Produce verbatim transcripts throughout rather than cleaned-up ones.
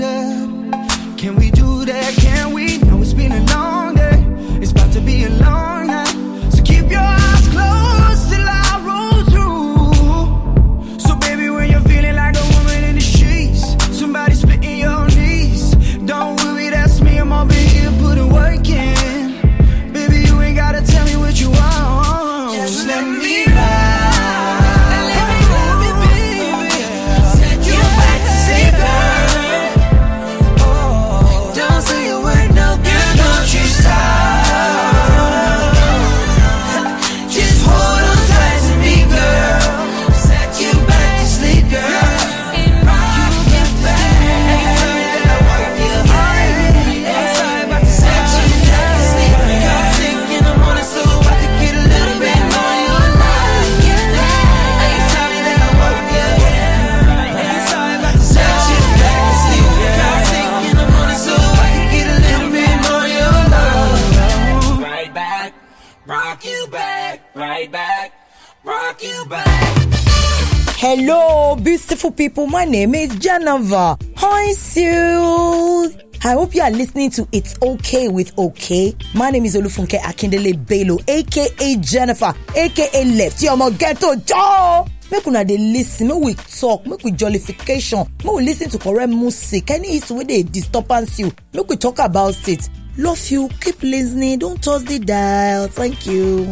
that? Can we do that? Can we? Know it's been a long day. It's about to be a long night. So keep your eyes closed till I roll through. So baby, when you're feeling like a woman in the streets, somebody splitting your knees, don't worry, that's me. I'm over here putting work in. Baby, you ain't gotta tell me what you want. Just let me ride. Hello, beautiful people. My name is Jennifer. Hi, Sue. I hope you are listening to It's Okay with Okay. My name is Olufunke Akindele Bello, aka Jennifer, aka Lefty Omo Ghetto Joe. Make una dey listen, make we talk, make we jollification, make we listen to correct music. Any issue wey dey disturbance you, make we talk about it. Love you, keep listening, don't touch the dial. Thank you.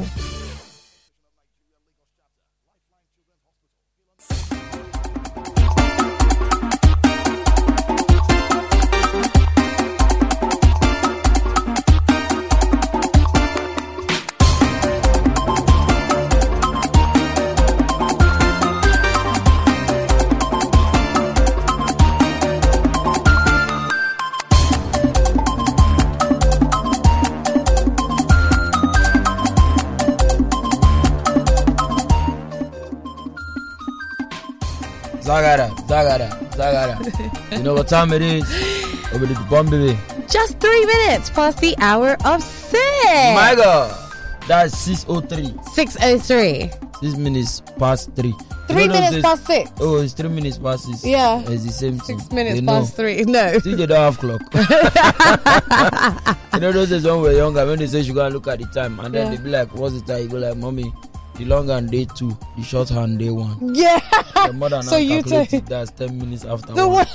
Zagara, Zagara, Zagara. You know what time it is? Over the bomb, baby. Just three minutes past the hour of six. My God. That's six oh three. six oh three. Six minutes past three. Three you know minutes days, past six. Oh, it's three minutes past six. Yeah. It's the same thing. Six minutes they past know. three. No. See, they don't have clock. You know those days when we were younger, when they say you go and look at the time, and then Yeah. they be like, what's the time? You go like, mommy, the long hand day two, the short hand day one. Yeah. The mother So now you calculate tell- it, that's ten minutes after The one.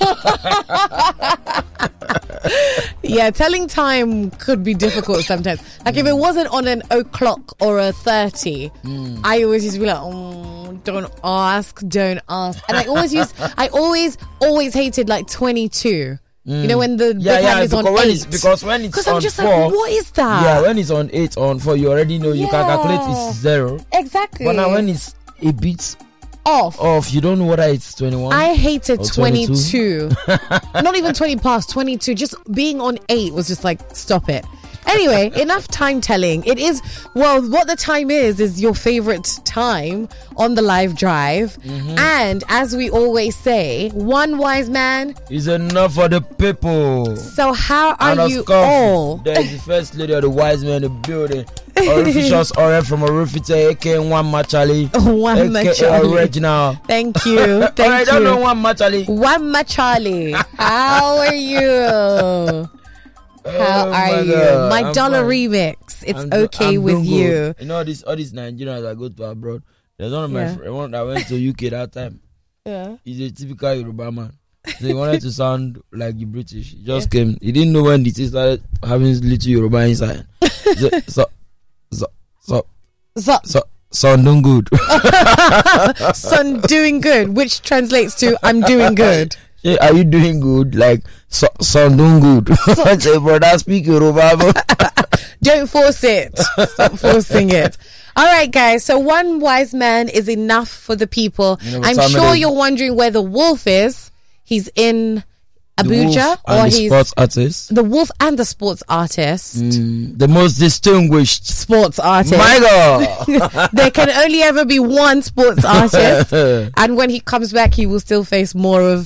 Yeah, telling time could be difficult sometimes. Like if it wasn't on an o'clock or a thirty, Mm. I always used to be like, oh, don't ask, don't ask. And I always used, I always, always hated like twenty-two. You know, when the yeah, big yeah, hand is because on when eight. it's because when it's Because on I'm just four, like, what is that? yeah, when it's on eight on four, you already know you can Yeah. calculate it's zero. Exactly. But now when it's a bit off, off, you don't know whether it's twenty-one. I hated or twenty-two. twenty-two. Not even twenty past, twenty-two. Just being on eight was just like, stop it. Anyway, enough time telling. It is, well, what the time is, is your favorite time on the live drive. Mm-hmm. And as we always say, one wise man is enough for the people. So how are And of you course, all? There is the first lady of the wise man in the building. Orificious Ore from Orifite, aka One Machali. One aka Machali. Original. Thank you. Thank I you. don't know One Machali. One Machali. How are you? How Oh are my you? God, My I'm dollar fine. remix. It's I'm do- okay I'm with doing you. good. You know, this all these Nigerians that go to abroad. There's one of my Yeah. friends one that went to U K that time. Yeah. He's a typical Yoruba man. So he wanted to sound like the British. He just came. He didn't know when the tea started having little Yoruba inside. so, so, so, so, So, so, sound doing good. son, doing good, which translates to I'm doing good. Hey, are you doing good? Like, so, sound doing good. I say, brother, speak Yoruba. Don't force it. Stop forcing it. All right, guys. So one wise man is enough for the people. You know what I'm time it sure is? you're wondering where the wolf is. He's in The Abuja, wolf or and the he's sports artist. the wolf and the sports artist. Mm, the most distinguished Sports artist. My God. There can only ever be one sports artist, and when he comes back, he will still face more of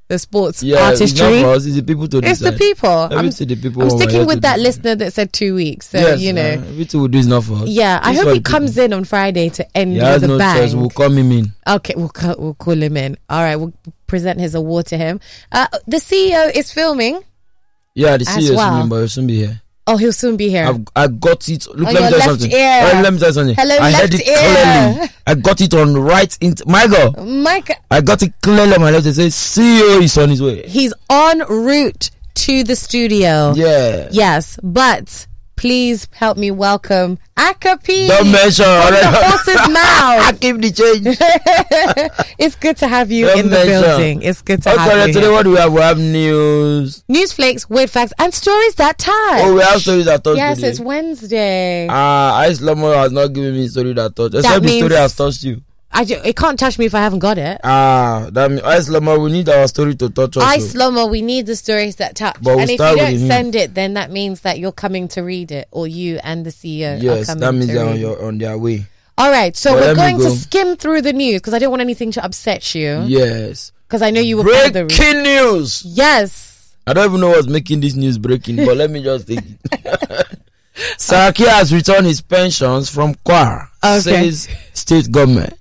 the sports Yeah, it's not artistry. for us. It's the people to It's decide. the people. I'm, Everything the people I'm want, we're sticking here with to that decide. listener that said two weeks. So, Yes, you know. uh, everything we do is not for us. Yeah, I It's hope for he the comes people. in on Friday to end He has with a no bang. choice. We'll call him in. Okay, we'll call, we'll call him in. All right, we'll present his award to him. Uh, the C E O is filming. Yeah, the As C E O is well. coming, but he'll soon be here. Oh, he'll soon be here. I've, I got it. Look, On let me your tell you left something. ear. Alright, let me tell you something. Hello, I heard left it ear. clearly. I got it on right into my girl. Mike, I got it clearly on my left. It says C E O is on his way. he's en route to the studio. Yeah. Yes, but please help me welcome Akapi. Don't mention. From the horse's I mouth. keep the change. It's good to have you Don't in the mention. building. It's good to have Okay, you. today here. what do we have? We have news. News flakes, weird facts, and stories that touch. Oh, we have stories that touch. Yes, today. it's Wednesday. Ah, Ice Lomo has not given me a story that touch. Except the means- story has touched you. I ju- it can't touch me if I haven't got it. Ah, that means Ice Lomo, we need our story to touch us. I so. Slomo, we need the stories that touch. But we'll and if you start with don't the news. send it, then that means that you're coming to read it, or you and the C E O are Yes, coming that means to they're read on, it. your, on their way. All right, so Well, we're let me going to go. skim through the news because I don't want anything to upset you. Yes. Because I know you were part of the Breaking news. Yes. I don't even know what's making this news breaking, but let me just take it. Saraki has returned his pensions from Kwara, Okay. says state government.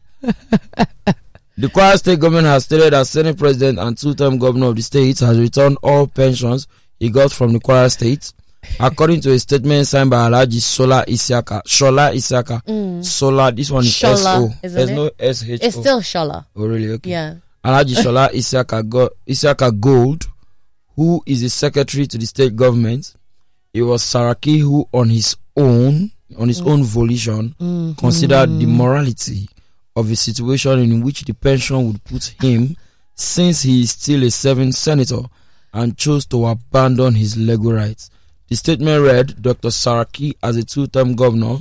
The Kwara state government has stated that Senate president and two-term governor of the state has returned all pensions he got from the Kwara state, according to a statement signed by Alhaji Sola Isiaka. Shola Isiaka. Sola, this one is Shola, S O. isn't There's it? no S H O. It's still Shola. Oh, really? Okay. Yeah. Alhaji Shola Isiaka, Go- Isiaka Gold, who is the secretary to the state government. It was Saraki who, on his own, on his own volition, Mm-hmm. considered the morality of a situation in which the pension would put him, since he is still a serving senator, and chose to abandon his legal rights. The statement read, Doctor Saraki, as a two-term governor,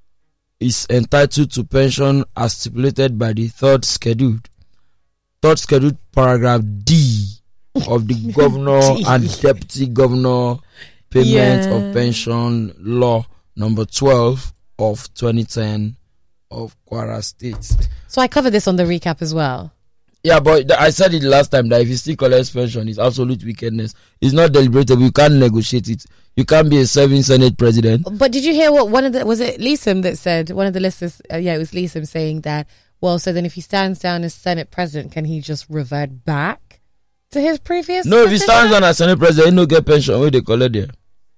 is entitled to pension as stipulated by the third scheduled, third scheduled paragraph D of the governor D. and deputy governor payment Yeah. of pension law number twelve of twenty ten of Kwara State. So I covered this on the recap as well. Yeah, but th- I said it last time that if you still collect pension, it's absolute wickedness. It's not deliberate. You can't negotiate it. You can't be a serving Senate president. But did you hear what one of the, was it Leesom that said, one of the listeners, uh, yeah, it was Leesom saying that, well, so then if he stands down as Senate president, can he just revert back to his previous No, if he position? stands down as Senate president, he no get pension. Where they collect there?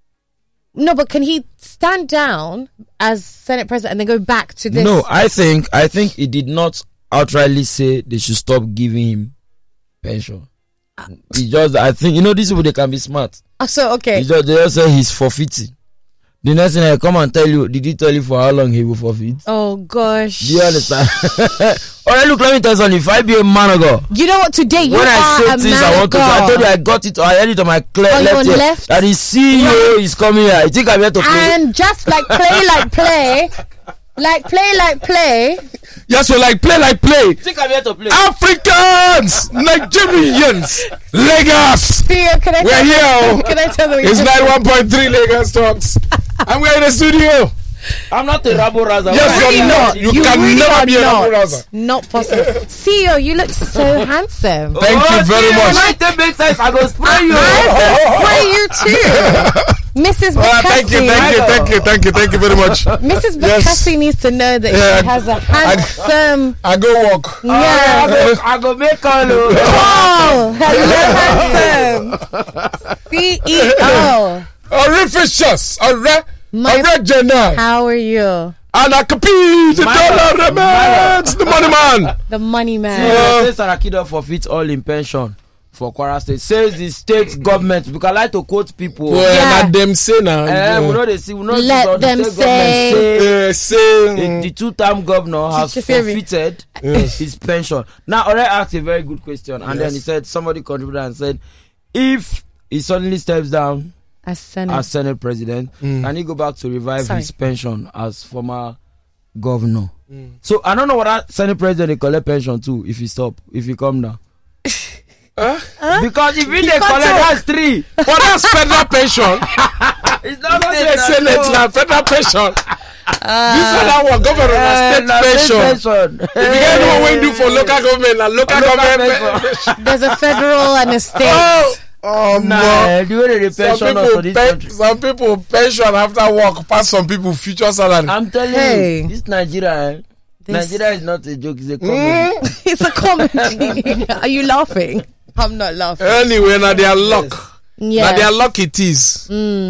No, but can he stand down as Senate president and then go back to this? No, I think I think he did not outrightly say they should stop giving him pension. He just, I think, you know, these people, they can be smart. Oh, so, okay. He just, they just say he's forfeiting. The next thing I come and tell you, did he tell you for how long he will forfeit? Oh, gosh. Do you understand? Alright, look, let me tell you something. If I be a man of God, You know what? Today, you when are I a say things man I of want to say, I God. told you I got it, I had it on my clear On your left, ear, left? that the C E O is coming here. I think I'm here to play. And just like play, like play, like play, like play. Yes, we like play like play. I think I'm here to play. Africans, Nigerians, Lagos. Theo, can I We're tell here. You, can I tell them? It's ninety-one point three Lagos Talks. And we're in the studio. I'm not a rabble rouser. Yes, Why? you're not. You, can really never are be a not. rabble rouser. Not possible. C E O, you look so handsome. Thank you very see, much. When I take big size, I go spray you. Why you too? Missus Ah, thank you, thank you, Bakassi. thank you, thank you, thank you very much. Missus Yes. Bakassi needs to know that Yeah. she has a handsome. I go walk. I Yeah. go, I go make call. oh. Oh, hello, handsome. C E O. Orificious. Ore- My- Original. How are you? And I compete. The My- dollar remains. The money man. The money man. Yeah, say Sarakida forfeit all in pension for Kwara State. Says the state government. Because I like to quote people. Well, Yeah. not them say now. Eh, we know they see. We know Let the them state say. government say Uh, say, the, mm, the two-term governor has Teacher Femi. forfeited Yes. his pension. Now, Ore asked a very good question, and then Yes. he said somebody contributed and said, if he suddenly steps down As Senate. as Senate president, Mm. can he go back to revive Sorry. his pension as former governor? So I don't know what that Senate president they collect pension too if he stop, if he come down. Because if he they collect, that's three. but that's federal pension. It's not Not state, the Senate no. now, federal pension. other one, government Eh, state na pension. pension. If you get no when do for local government, na local government. pension. There's a federal and a state. Oh, oh Nah, no. the way they Some pension us for people, this pen, country. some people pension after work pass some people future salary. I'm telling Hey. you, this Nigeria, eh, This- Nigeria is not a joke, it's a comedy. Mm. It's a comedy. Are you laughing? I'm not laughing. Anyway, now their luck. Yeah. Now their luck it is.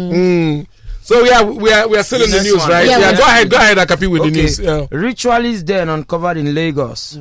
Mm. So we are we are we are still The in the next news, one. right? Yeah, Yeah, we- go ahead, go ahead, Akapi, with the Okay. news. Yeah. Ritualist then uncovered in Lagos.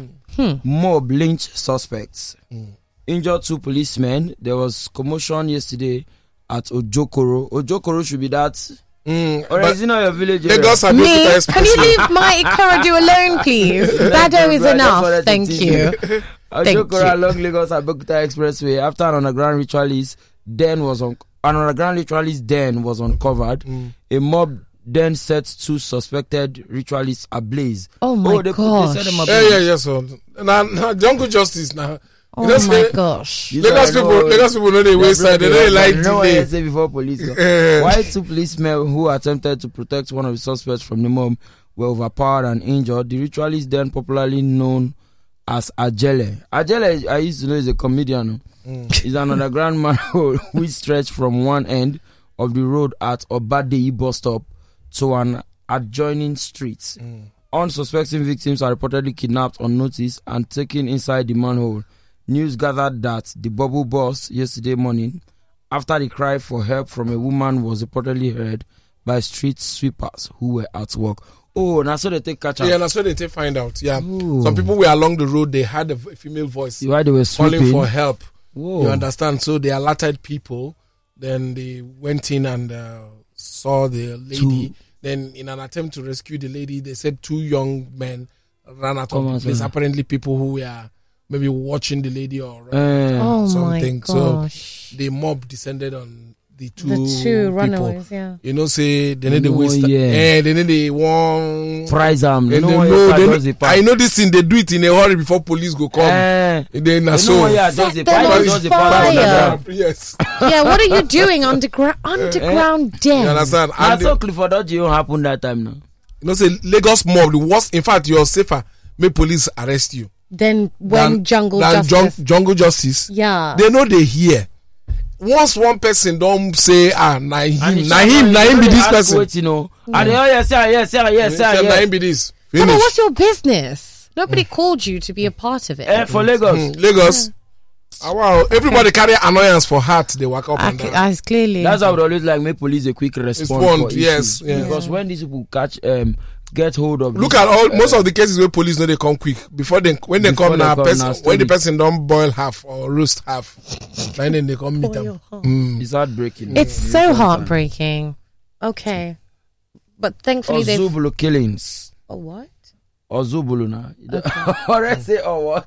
Mob lynch suspects. Injured two policemen. There was commotion yesterday at Ojokoro. Ojokoro should be that. Mm. Or But is it not your village area? Lagos and Me? Abeokuta Can you Expressway. leave my Ikorodu alone, please? Bado is Right, that's enough. what I Thank think. you. Thank Ojokoro you. along Lagos Abeokuta Expressway after an underground ritualist den was on an underground ritualist den was uncovered. A mob then set two suspected ritualists ablaze. Oh my they, gosh. Yeah, They set them ablaze. yeah, yeah. So now, now jungle justice now. Oh You know, my say- gosh. You Lagos know, I people, know- Lagos people know they Yeah, waste time. They bro, don't like you know what I delay. say before police come. Eh. Why two policemen who attempted to protect one of the suspects from the mob were overpowered and injured? The ritualist, then popularly known as Ajele. Ajele, I used to know, is a comedian. He's an underground manhole which stretched from one end of the road at Obadei bus stop to an adjoining street. Unsuspecting victims are reportedly kidnapped on notice and taken inside the manhole. News gathered that the bubble burst yesterday morning after the cry for help from a woman was reportedly heard by street sweepers who were at work. Oh, now so they take catch up. Yeah, that's what they take find out. Yeah, Ooh. some people were along the road. They had a v- female voice Why they were calling sweeping. for help. Whoa. You understand? So they alerted people. Then they went in and uh, saw the lady. Two. Then, in an attempt to rescue the lady, they said two young men ran out Come of on, the place. sir. Apparently, people who were maybe watching the lady or uh, Eh, Oh something. my So gosh. the mob descended on the two, The two people. runaways, yeah. You know, say they need the No, waste. yeah. Eh, they need the one. prize them. They And know they what know, you they just the know, I know this thing. They do it in a hurry before police go come. Eh, And then they na know so. what you are just the Set them prize on just the fire. part underground. Yes, Yeah, what are you doing underground underground you den? understand. Now And so the, Clifford Dodge happened that time now. you know, say Lagos mob the worst. In fact, you're safer. May police arrest you. Then when than- jungle than justice. jung- jungle justice. Yeah. They know they hear. Once one person don't say, ah, na And him, it's na just him, like, na you him know, be they this ask person. Wait, you know. And they, oh yes, yeah, yes, yeah, yes, Say, yeah, na yes. him be this. Yeah, but Finish. what's your business? Nobody called you to be a part of it. Eh, for Lagos. Mm, Lagos. Ah, wow. Everybody carry annoyance for heart. They walk up I, and down. I clearly. That's why I would always like make police a quick response. Respond, for yes, issues. yes. Because when these people catch, um, get hold of. Look this, at all uh, most of the cases where police know they come quick before they when they Before come they now come person now, when the story. person don't boil half or roast half, then they come meet them. Mm. It's heartbreaking. It's so heartbreaking. Okay. But thankfully they've. Ozubulu killings. Oh, what? Ozubulu now. Or I say, or what?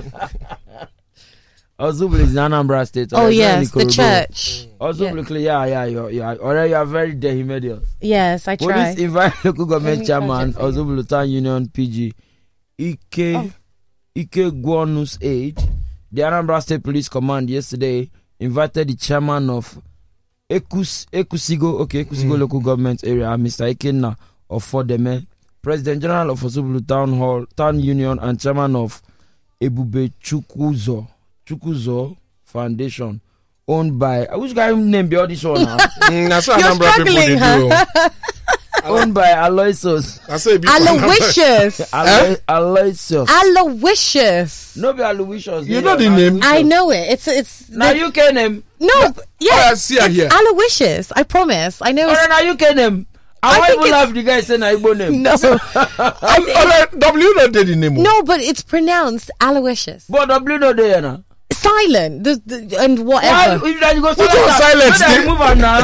Ozubulu is in Anambra State. Oh, Alright, yes, not in the Ikorodu. church. Ozubulu, killing- yeah, yeah, yeah, yeah. Already, you are very dehumedious. Yes, I Police try. invite local government me chairman catch it for you. Ozubulu Town Union P G Ike Oh. Ike Guanus aide. The Anambra State Police Command yesterday invited the chairman of Ekus Ekusigo, okay, Ekusigo local government area, Mister Ikenna of Fodeme, President General of Ozubulu Town Hall, Town Union, and chairman of Ebube Chukwuzo Chukwuzo Foundation, owned by which guy name be all this one now? Mm, that's what You're Anambra people they struggling, do. Owned by Aloysius. That's what it be for Anambra. Aloysius. Alo- Aloysius. Aloysius. No be Aloysius. You know the name? I know it. It's it's Now the- U K name. no. b- Yeah, Oh, I see her it's here. Aloysius. I promise. I know. Or It's, now U K name. I I want think even it's- have the guy say na Igbo name. no, Oh, oh, W not did the name. no, but it's pronounced Aloysius. But W no there now. Silent. The, the, and Why? whatever. If that you go Which one silent, Steve? Steve? Move on now.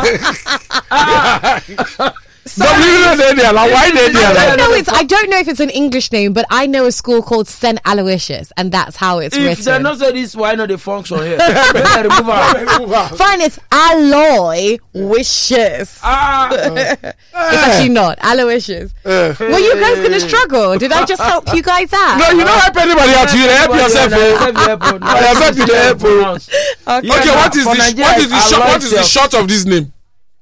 W not did there. Like, why they I there? don't Like, know. It's. I don't know if it's an English name, but I know a school called Saint Aloysius, and that's how it's If they written. not say this, why not they function here? Better remove her. Fine, it's Alloy Wishes. Ah, It's actually not Aloysius. Were you guys gonna struggle? Did I just help you guys out? no, you don't help anybody out. You dey help yourself. Oh. Yourself, you dey help, oh. Okay. Okay, what is the what is the short what is the short of this name?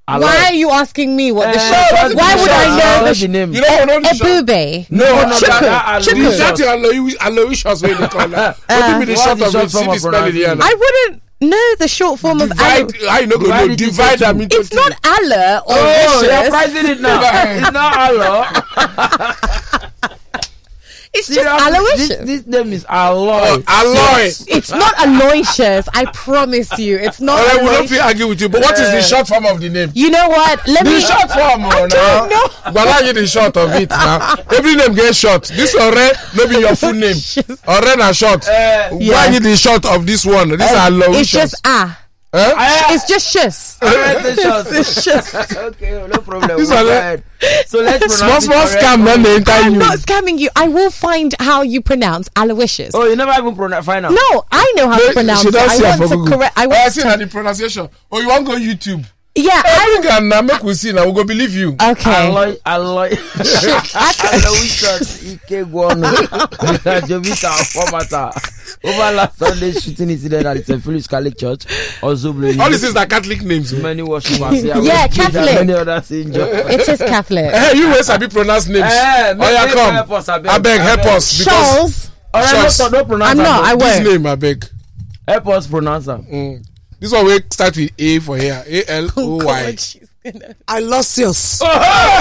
Why are you asking me what the Eh, short? what's Why the would short? I know What's the the name? You don't know the short. Ebube? No, no, Chuku, that, that Chuku. The short Aloy Aloy shots where they call that. What do you mean the What's short the of short it? See form the of spelling here. pronunciation? I wouldn't know the short form of Divide. Aloe. I know go Divide no it into divide two. them into It's not Allah or Oh, you're vicious. pricing it now. It's not Aloy. It's just Seriously, Aloysius. This, this name is Aloy. Aloy. It's not Aloysius. I promise you, it's not. Alright, we don't Aloysius. feel argue with you. But what is the short form of the name? You know what? Let The me. short form, oh, now. know. But I get the short of it now. Every name gets short. This Ore, maybe your full name. Ore na short. Uh, Why yeah. get the short of this one? This are low It's just ah. Huh? It's just shus. It's just okay, no problem. This Go one, eh? ahead. So let's Small pronounce it small correct. scam, man. They enter I'm you. not scamming you. I will find how you pronounce Aloysius. Oh, you never even pronounce find out. No, I know how They- to pronounce she it. don't I see her want for to Google. correct. I Oh, I want see to. now the pronunciation. Oh, you want to go YouTube? Yeah. I I, think and now make we see now. We go believe you. okay. Aloy, Aloy, Aloysius Ike Guano, Jovita Formata. Over last Sunday shooting incident at the Saint Philip's Catholic Church, also All these things are Catholic names. oh. many worshippers. Yeah, Catholic. Many others injured. It is Catholic. Hey, you always have pronounce names. Eh, Oh, yeah, make- come. help us, I beg. I beg, help I beg. us. Because Charles. Alright, Shucks. no, no pronounce I'm am, not. no. I this won't. name, I beg. Help us pronounce am. Mm. This one will start with A for here. A L O Y. I lost yours. No,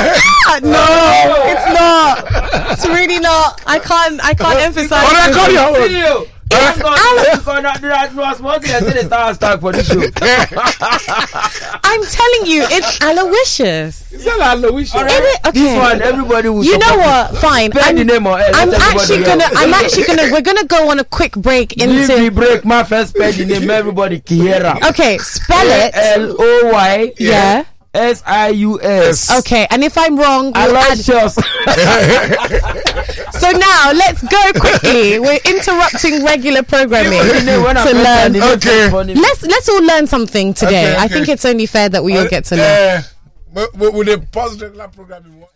it's not. It's really not. I can't. I can't emphasize. Oh, I call your own. See you. I'm I'm telling you, it's Aloysius. Is that Aloysius? It- okay. This one, everybody will. You know support what? Fine. Spell the I'm, name or else. I'm let everybody actually else. gonna. I'm actually gonna. We're gonna go on a quick break Leave the into. break. My first spell the name. Everybody, Kiera. Okay, spell it. L O Y Yeah. S I U S. Okay, and if I'm wrong, we'll add. Aloysius. So now let's go quickly. We're interrupting regular programming You know, when I to first learn. heard the name, Okay. it's funny. Let's let's all learn something today. Okay, I okay. think it's only fair that we all get to learn. Uh, but, but with the pause regular programming. what-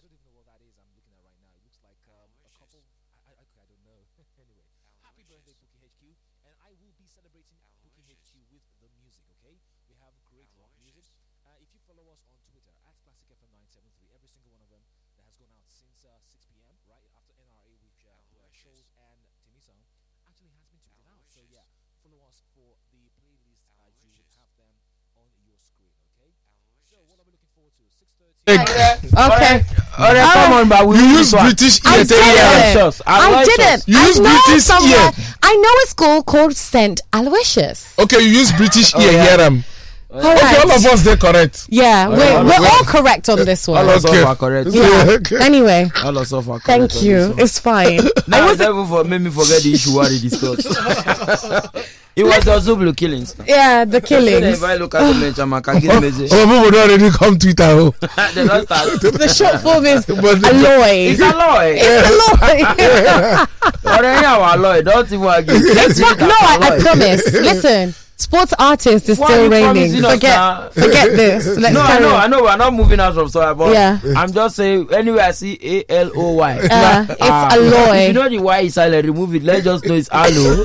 Okay. Alright, come on, but we You use use this one. British I ear. didn't. tell you. Aloysius. I Aloysius. didn't. You I use know British somewhere. ear. I know a school called Saint Aloysius. Okay, you use British ear. yeah. Hear them. All Okay, all right. of us they correct. Yeah, we're, all we're of all correct on this All one. of us Okay. are correct. Yeah. Okay. Anyway, All of us are correct. thank on you. this one. It's fine. Now I it was even for made me forget the issue what we discussed. It was the Zublu killings. yeah, the killings. If I look at the mention, I can Oh, get message. oh, people don't already come Twitter. Oh. They don't start. The short form is But the- Aloy. It's a lie. Aloy. Or any of our lie. Don't even argue. It's fine. No, I, I promise. Listen, sports artist is Why still you reigning. promising us Forget, now? forget this. Let's No, I carry know, on. I know, we're not moving out from soil, but Yeah. I'm just saying, anyway, I see A L O Y. Uh, it's Ah, Aloy. If you know the Y is silent, remove it. Let's just know it's Alo.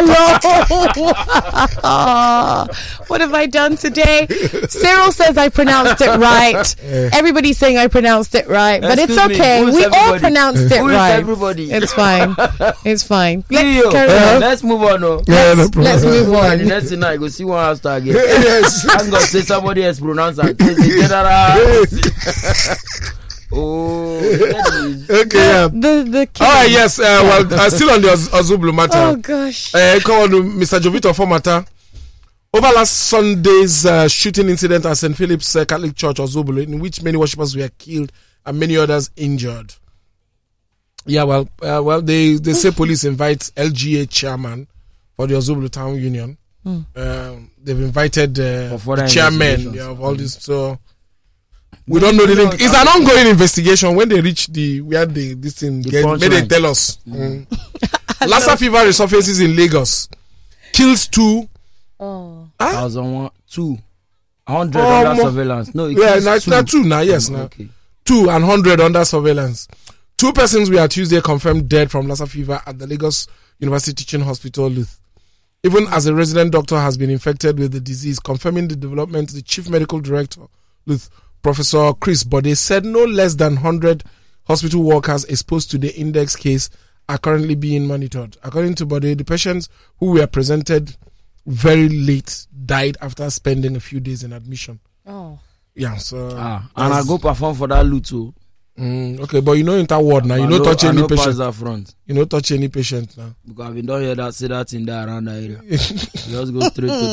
Hello. What have I done today? Cyril says I pronounced it right. Everybody's saying I pronounced it right, but it's Excuse me, okay. who is We all everybody? pronounced it Who is right. everybody? It's fine. It's fine. See Let's you. carry Uh, on. Let's move on. No. Yeah, no problem. Let's move And the on. next thing I go see one hashtag again. Yes. I'm gonna say somebody else pronounce it. Say the general. Oh, that is- Okay, yeah. The the All right, yes. Uh, well, uh, still on the Oz- Ozublu matter. Oh gosh. Uh, come on, to Mister Jovito Formata. Over last Sunday's uh, shooting incident at Saint Philip's uh, Catholic Church, Ozubulu, in which many worshippers were killed and many others injured. Yeah, well, uh, well, they, they say police invite L G A chairman for the Ozubulu Town Union. Um, they've invited uh, For further the chairman investigations. yeah, of all this. So we don't know the link. It's an ongoing investigation. When they reach the where they this thing The get, punch may they line. tell us. Mm. Lassa fever resurfaces in Lagos, kills two. Oh. thousand one, two, hundred Um, under surveillance. No, it Yeah, is now, two. now two now. Yes, now Okay. two and hundred under surveillance. Two persons were Tuesday confirmed dead from Lassa fever at the Lagos University Teaching Hospital. Luth. Even as a resident doctor has been infected with the disease, confirming the development, the chief medical director with Professor Chris Bode, said no less than one hundred hospital workers exposed to the index case are currently being monitored. According to Bode, the patients who were presented very late died after spending a few days in admission. Oh. Yeah, so... Ah, and I go perform for that loot too. Mm, okay, but you know in that ward now, you don't touch I any no pass patient. that front. You don't touch any patient now. Because I've been down here that say that in there around that area. Just go straight to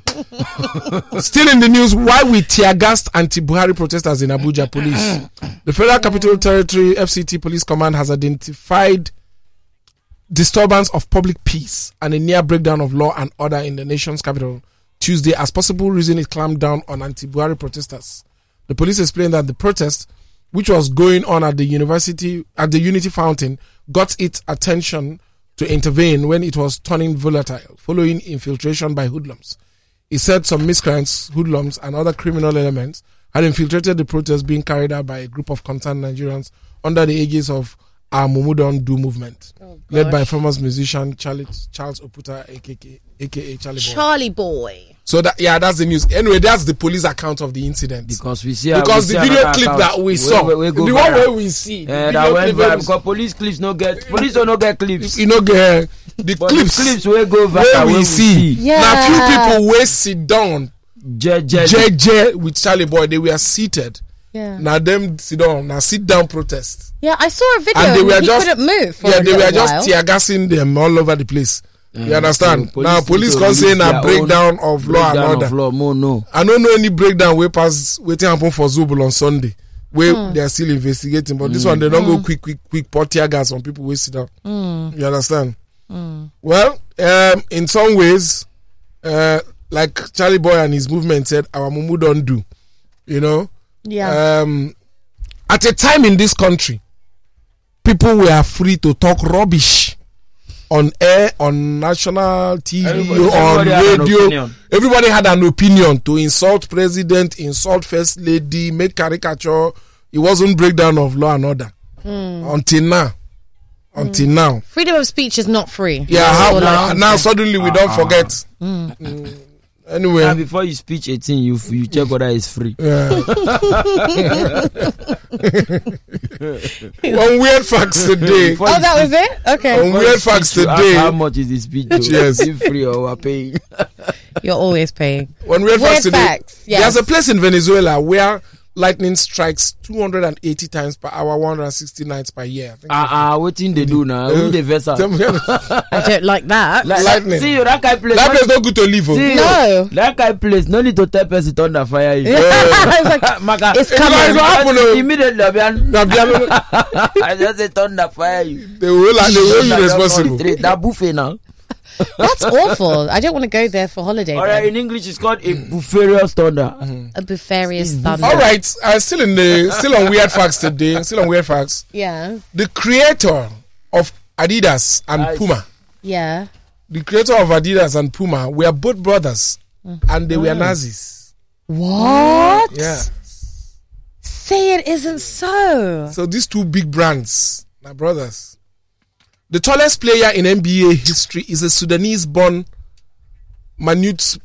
the hall. Still in the news, why we tear gassed anti-Buhari protesters in Abuja police? The Federal Capital Territory F C T Police Command has identified disturbance of public peace and a near breakdown of law and order in the nation's capital Tuesday as possible reason it clamped down on anti-Buhari protesters. The police explained that the protest, which was going on at the university, at the Unity Fountain, got its attention to intervene when it was turning volatile, following infiltration by hoodlums. He said some miscreants, hoodlums, and other criminal elements had infiltrated the protest being carried out by a group of concerned Nigerians under the aegis of our Mumudon Do movement, oh, led by famous musician Charlie, Charles Oputa, aka, aka Charlie Boy. Charlie Boy. So that yeah, that's the news. Anyway, that's the police account of the incident. Because we see because we the see video another clip account. that we saw, we, we, we the go one viral. where we see, the Eh, video that went clip viral is- because police clips no get police don't no get clips. you know, get the But clips, the clips will go where viral we when we see. see. Yeah. Now, few people where sit down, Je, je, J J with Charlie Boy, they were seated. Yeah. Now them sit down, now sit down protest. Yeah, I saw a video And and, they were he just- couldn't move for Yeah, a they were little just while. tear gassing them all over the place. you Eh, understand? so Now police need to can say release na their breakdown own of law and breakdown order. of law, more no. I don't know any breakdown where pass waiting happen for Zubul on Sunday. Where they are still investigating, but this one they don't go quick, quick, quick pour tear gas on people who sit down. You understand? Well, um, in some ways, uh, like Charlie Boy and his movement said, our Mumu don't do. You know, Yeah. um, at a time in this country, people were free to talk rubbish on air, on national T V, Everybody- on everybody had an radio. opinion. Everybody had an opinion to insult president, insult first lady, make caricature. It wasn't breakdown of law and order until now. Until now, Freedom of speech is not free. yeah. That's How all I now, can now say. suddenly we don't forget. Mm. And Anyway, before you speech eighteen, you you check whether it's free. yeah. One weird facts today. Before Oh, you that speak- was it? Okay. On before weird you speak, facts you ask today. How much is the speech? though? Yes. Is it free or we're paying? You're always paying. One weird, Weird facts today. facts, yes. There's a place in Venezuela where lightning strikes two hundred eighty times per hour, one hundred sixty nights per year. I think Ah, uh, uh, what thing they do now? Who the vessel? Tell me- I don't like that. Like, lightning. See you that kind of place. that no- place not good to live on. see you, No. that kind of place. No need to tell person to under fire. You. It's like, Maka, it's It's coming. not happen, oh. Immediately, Abian. Now, Biano, I just say thunder fire you. they will like they will Thunder be responsible. straight. That buffet now. That's awful. I don't want to go there for holiday. All right, then. in English it's called a bufferious thunder. A Bufarious thunder. All right, uh, still in the still on weird facts today. Still on weird facts. Yeah. The creator of Adidas and Nice. Puma, Yeah. the creator of Adidas and Puma, were both brothers, and they were Nazis. What? Yeah. Say it isn't so. So these two big brands, my brothers. The tallest player in N B A history is a Sudanese-born Manute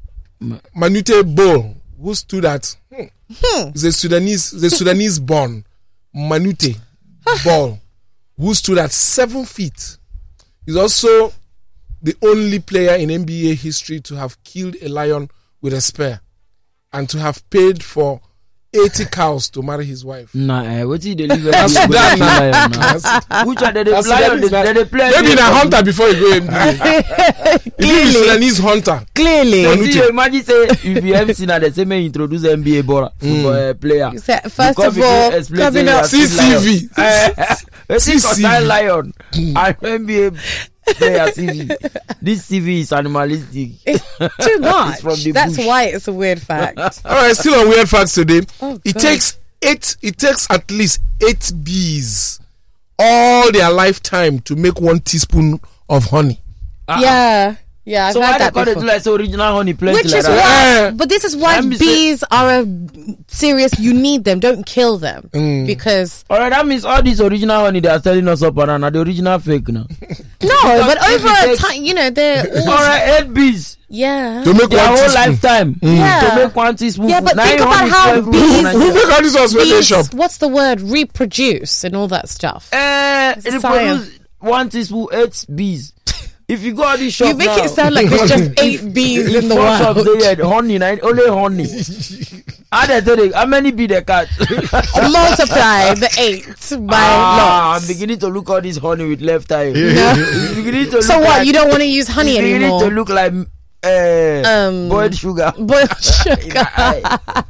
Manute Bol, who stood at. Hmm, is a Sudanese, the Sudanese-born Manute Bol, who stood at seven feet. He's also the only player in N B A history to have killed a lion with a spear, and to have paid for eighty cows to marry his wife. Nah, eh, what did they leave? That's everybody that with now. lion now? Which one? They they That's fly that on is the that- they they play. Maybe the- na hunter before you go N B A. If you be Sudanese hunter, Clearly. Yeah. See, you imagine say you be M C now the same way introduce N B A baller football uh, player. So, You First come of begin all, explain coming say you up. are C still C lion. V. Eh, eh, C see C V. concern lion and N B A player C V. This C V is animalistic. It's too much. from the That's bush. why it's a weird fact. All right, still on weird facts today. Oh, it God. takes eight. It takes at least eight bees all their lifetime to make one teaspoon of honey. Yeah. Yeah, I've So why heard they that call it before. like so original honey plenty Which like is that? why, but this is why I'm be bees are a serious. You need them. Don't kill them Mm. because Alright, that means all this original honey they are telling us up and down are the original fake now. no. But if over it a takes- time, you know, they're all Alright, eight bees. yeah. To make Their one whole teaspoon. lifetime Yeah. to make one teaspoon. Yeah, but Now think you about honey how twelve bees- rupees in Who Nigeria. make all this was when they Bees, shop? what's the word? Reproduce and all that stuff. Eh, It's a it science. produce one teaspoon, eight bees. If you go out this shop You make now, it sound like there's just eight bees if in the four shops world. they had honey, nine, only honey. How they tell you, how many bee they catch? Multiply the eight by ah, I'm lots. beginning to look all this honey with left eye. No. It's beginning to So look what? Like, You don't want to use honey it's beginning anymore? to look like uh, Um, boiled sugar. Boiled in sugar. my eye.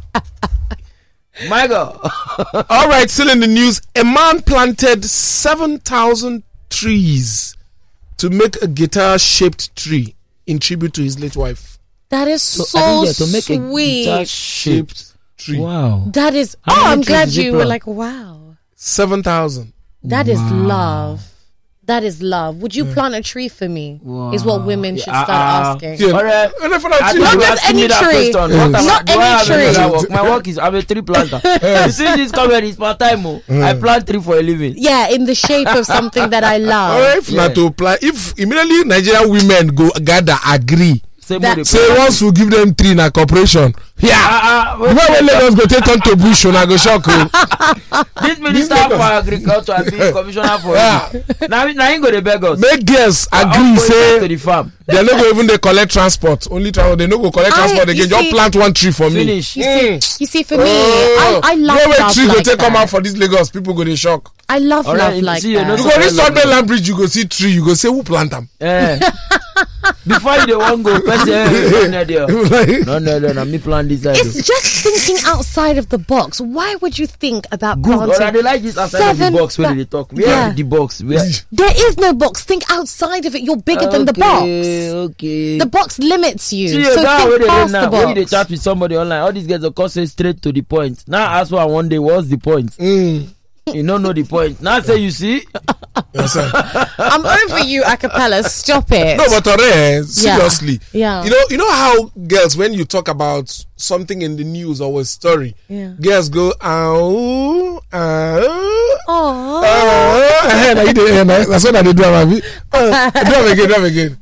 My God. All right, still in the news. A man planted seven thousand trees to make a guitar-shaped tree in tribute to his late wife. That is So, so, I think yeah, to make a sweet. guitar shaped Tree. Wow. That is. How Oh, many I'm trees glad did you you were plant? like, wow. seven thousand. That is love. That is love. Would you plant a tree for me? Is what women should start Uh-uh. asking. Yeah. Alright. And then for that I tree, thought you Not were just asking me any that tree. question. What am Not I- do I any have any tree. other work? My work is I'm a tree planter. You see this comment is part time. Oh. I plant tree for a living. Yeah, in the shape of something that I Or love. if Yeah. not to apply, if immediately Nigerian women go gather agree, Same That- way they say once we give them tree na corporation. Yeah. Ah, ah, You know when Lagos go take on to bush, and I go shock you. this minister for agriculture and this commissioner for Yeah. it. Now, now you go to beg us. Make girls I'm agree going say to the farm. they no go even they collect transport. Only transport they no go collect I- transport you again. Just see- plant one tree for me. Finish. You see, you see, for me, Oh. I, I love No way love tree go like take come that. out for this Lagos. People go they shock. I love All love right, like see, you know, that. You go reach Southern Land Bridge, you go see tree. You go say who plant them. Eh. Before you the one go, person, eh, no, there. no, no, no, no, me plan this side. It's just thinking outside of the box. Why would you think about Good. Or planting? they like this outside of the seven box when fa- they talk. Where Yeah. is the box? Where? There is no box. Think outside of it. You're bigger than the box. Okay. The box limits you. See, so now think where they past now, the when they box. chat with somebody online, all these guys of course say straight to the point. Now ask one one day, what's the point? Mm. You don't know the point. Now say you see. Yes, sir. I'm over you, acapella. Stop it. No, but uh, seriously, Yeah. you know, you know how girls, when you talk about something in the news or a story, Yeah. girls go, ow, ow, Aww. ow. Now you dey- eh, na- That's what I do. Uh, do them again, do them again.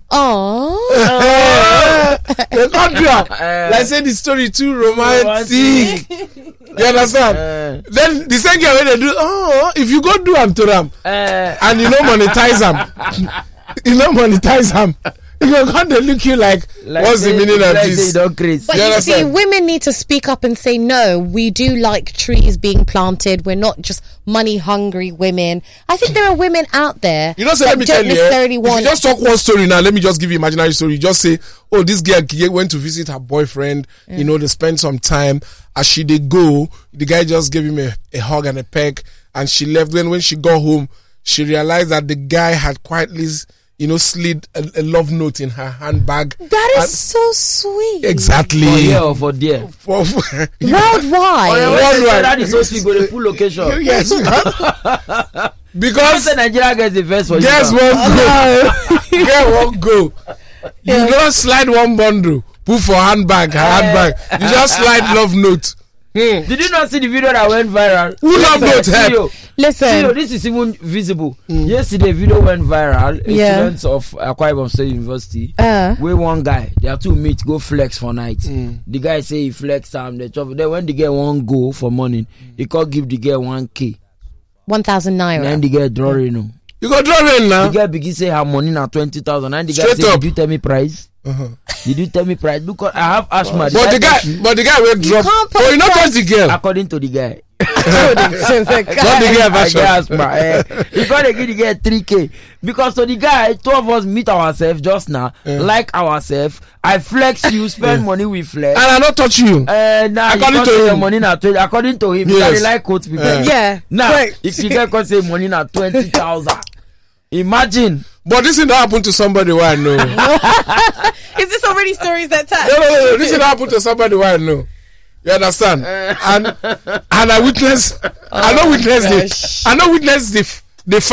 Aww. They can't do am. Like say the story too romantic. You understand? Uh, Then the same girl when they do, oh, if you go do am to them uh, and you know monetize them, you know monetize them, you go come they look you like, like what's the say- meaning of like this? Say you don't craze. But You you see, understand? women need to speak up and say, no, we do like trees being planted. We're not just money hungry women. I think there are women out there You know, so that let me don't tell you, eh, necessarily if want. you just talk one story now, let me just give you imaginary story. You just say, oh, this girl g- went to visit her boyfriend, you know, they spent some time. As she did go, the guy just gave him a, a hug and a peck, and she left. Then when she got home, she realized that the guy had quietly, you know, slid a, a love note in her handbag. That is And- so sweet. exactly. For here or for there. For- for- Worldwide. Oh, yeah, when One they say right. that is so sweet, go to full location. yes. I Because say Nigeria gets the first for you. guess now. won't go. Girl won't go. You don't slide one bundle, put for handbag, her handbag. You just slide love note. Hmm. Did you not see the video that went viral? Who love note See help? you. Listen. See, you, this is even visible. Yesterday, video went viral. Yeah. Students of Akwa Ibom State University. Uh. Where one guy, they are two meet go flex for night. The guy say he flex am, the chop. Then when the girl one go for morning, he can't give the girl one k. one thousand naira. Then the girl draw you know. You go draw in The now. girl begin say her money na twenty thousand. And the guy Straight say, up. did you tell me price? Uh-huh. Did you tell me price? Because I have asthma. But the guy, but the guy will drop. can't put Oh, you not touch the girl. according to the guy. According to the guy. Not the girl I version. guess, ma, eh. You gotta give the guy three k because to the guy, two of us meet ourselves just now, like ourselves. I flex you, spend money we flex. And I not touch you. Uh, now According you to to him. your money now twenty. According to him, Yes. because he like quote people. Eh. Yeah. Now, Right. if you get can say money now twenty thousand, imagine. But this thing that happened to somebody who I know. no, Is this already stories that time? no, no, no. This thing that happened to somebody who I know. You understand? And and I witness. I know witness gosh. the. I know witness the f- the fight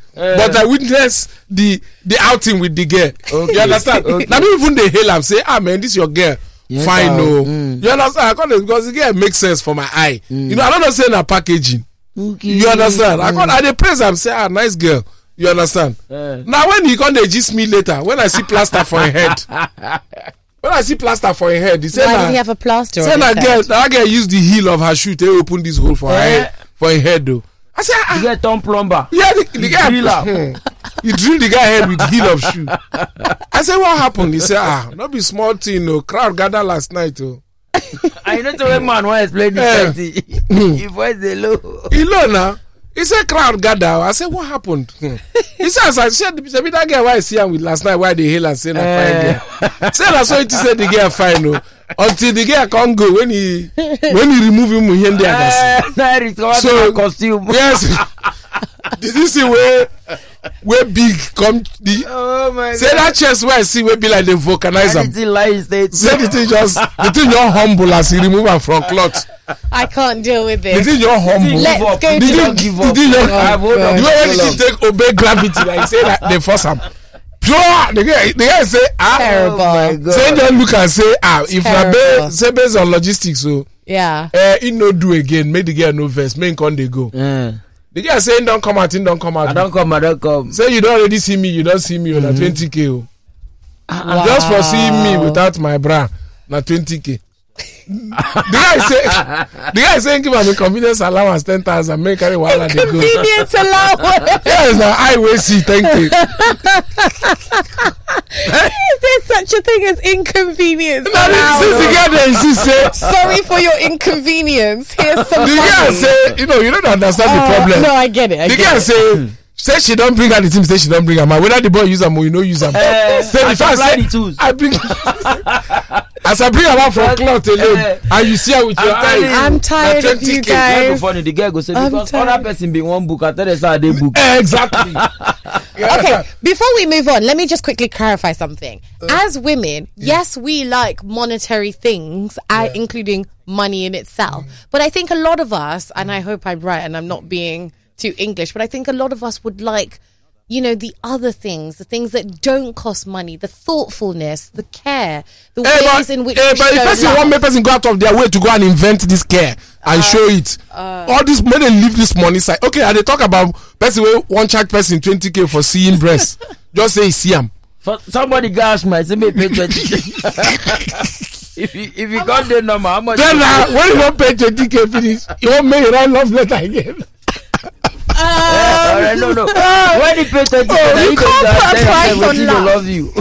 but I witnessed the the outing with the girl. Okay. You understand? Okay. Now even they hail am say, ah man, this your girl. Yes, Fine, uh, no. mm. You understand? I call it because the girl makes sense for my eye. Mm. You know, I don't know say na packaging. Okay. You understand? I Mm. call I dey praise am say, ah, nice girl. You understand? Uh. Now when he come dey gist me later, when I see plaster for him head, when I see plaster for him head, he say Why na did he have a plaster say on na his girl, head? that girl use the heel of her shoe to open this hole for her Eh. head, for him head though. I say, You ah, get Tom Plumber. yeah, the, the guy drill am. hmm. He drilled the guy head with heel of shoe. I said, what happened? He said, ah, not be small thing, no. Crowd gathered last night, oh. I know the way man want to explain Eh. this. Your voice is low. He know now. He said, crowd gather. I said, what happened? Hmm. He said, I said, "Shebi, that girl why I see him with last night, why they hail and say na fine girl. Say that's why he said the girl fine, no. Until the girl can't go when he when he remove him here and there. Now recover So- the costume. Yes. Did you see where where big come the Oh my say that chest where I see where be like they vulcanize am. Anything lie state. Say the thing just the thing you're humble as he remove am from cloth. I can't deal with The this. thing you're humble. Let's Give up. go The to thing, don't give the up. thing you're I've hold on the way when so the long. thing take obey gravity like say that they force am. Pure the guy the guy say ah Terrible. Oh my God. say just look and say ah if na Terrible. based say based on logistics so Yeah. eh he no do again make the girl no vex make him come dey go. Eh. The guy say he don come out he don come I out. don't come, I don't come. Say you don already see me you don see me o na twenty k o. Wow. Just for seeing me without my bra na twenty k. The guy say the guy say give am a convenience allowance ten thousand make carry wahala dey go. Convenience allowance. Yes na I wey see thank you. Is there such a thing as inconvenience Na the- allowance? since the guy dey insist say Sorry for your inconvenience. Here's some the guy money. say you know you don't understand the Uh, problem. No, I get it. I The get guy it. say say she don bring her the thing say she don bring am out whether the boy use am or you no use am. Eh, Say I the fact supply say the tools. I bring as I bring am out from cloth alone Eh. and you see her with I'm your telling you. eye. I'm tired Na of you twenty K. That go guys. funny. The girl go say I'm because tired. other person be one book. I tell them say they book. Eh, exactly. Okay, before we move on, let me just quickly clarify something. As women, yes, we like monetary things, uh, including money in itself. But I think a lot of us, and I hope I'm right and I'm not being too English, but I think a lot of us would like, you know, the other things, the things that don't cost money, the thoughtfulness, the care, the Eh, ways but, in which eh, we but if show person love. want make person go out of their way to go and invent this care and show it, all this when they leave this money side. Okay, and they talk about person wey one charge person twenty k for seeing breast. Just say he see am. For somebody gosh my say me pay twenty. If you if you got the number, how much? Then uh, when you don't pay twenty k finish, you won't make write love letter again. Eh, alright, no no. When you pay twenty, Oh, you you can't can put a price on to love. love you.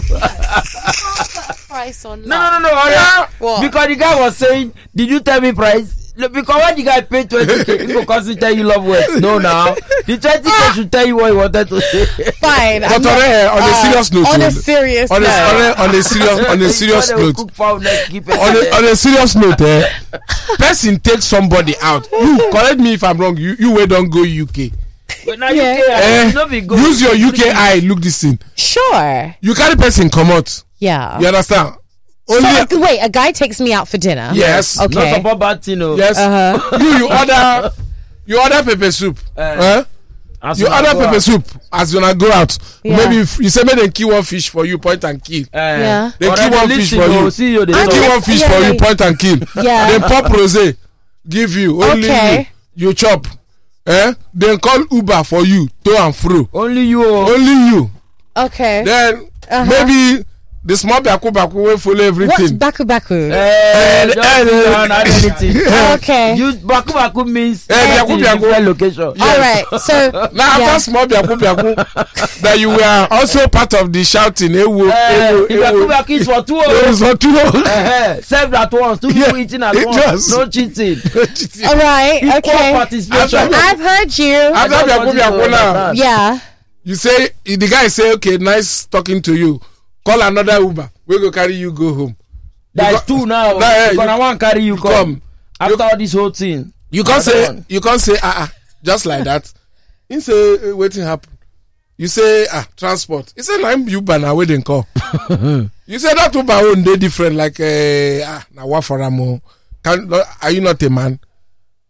Price on No no no no. alright. What? Because the guy was saying, did you tell me price? Look, because when the guy paid twenty k, he go constantly tell you love words. No, now the twenty k should tell you what he wanted to say. Fine. But I'm on not- a, on a uh, serious note, on oh, a serious on a, note. on a, on a serious on a serious When they will note, cook fowl neck, keep it on a, there. on a serious note, eh, person take somebody out. You correct me if I'm wrong. You you wey don go U K. But now Yeah. U K, Eh, I no be go. use your U K eye look this thing. Sure. You carry person comot. Yeah. You understand? So, Only uh, wait, a guy takes me out for dinner. yes. Okay. Not support bad thing, no. Yes. Uh-huh. You you order you order pepper soup. Eh. Eh? As You una order go pepper out. soup as you wanna go out. Yeah. Maybe if you say make them kill one fish for you, point and kill. Eh. Yeah. They Already kill one fish listen, for oh, you. see you, they They talk. kill one fish Yeah, for yeah. you, point and kill. Yeah. Then pop rosé, give you only Okay. you. You chop. Eh? Then call Uber for you, to and fro. Only you. Oh. Only you. Okay. Then Uh-huh. maybe the small baku baku will follow What's everything. baku baku? Eh, just eh, sit down, add anything. Okay. Use baku baku means Eh, anything baku in baku. different location. All right. So Now yeah. after small baku baku, that you were also part of the shouting. Ewo, Eh, ewo, if baku ewo. baku is for two. It Oh. was for two. Eh, served at once. Two Yeah, people eating at it once. does. No cheating. all right. Equal Okay. participation. I've heard you. After I just baku want you to baku now, understand. Yeah. you say the guy say okay, nice talking to you. Call another Uber. We go carry you go home. That's You two now. Nah, eh, Because you- I want carry you come. come. After all this whole thing. You can't Another say one. you can't say ah ah just like that. You say uh, waiting happen. You say ah transport. You say I'm Uber now waiting call. You say that Uber own they different like uh, ah now what for am? Can are you not a man?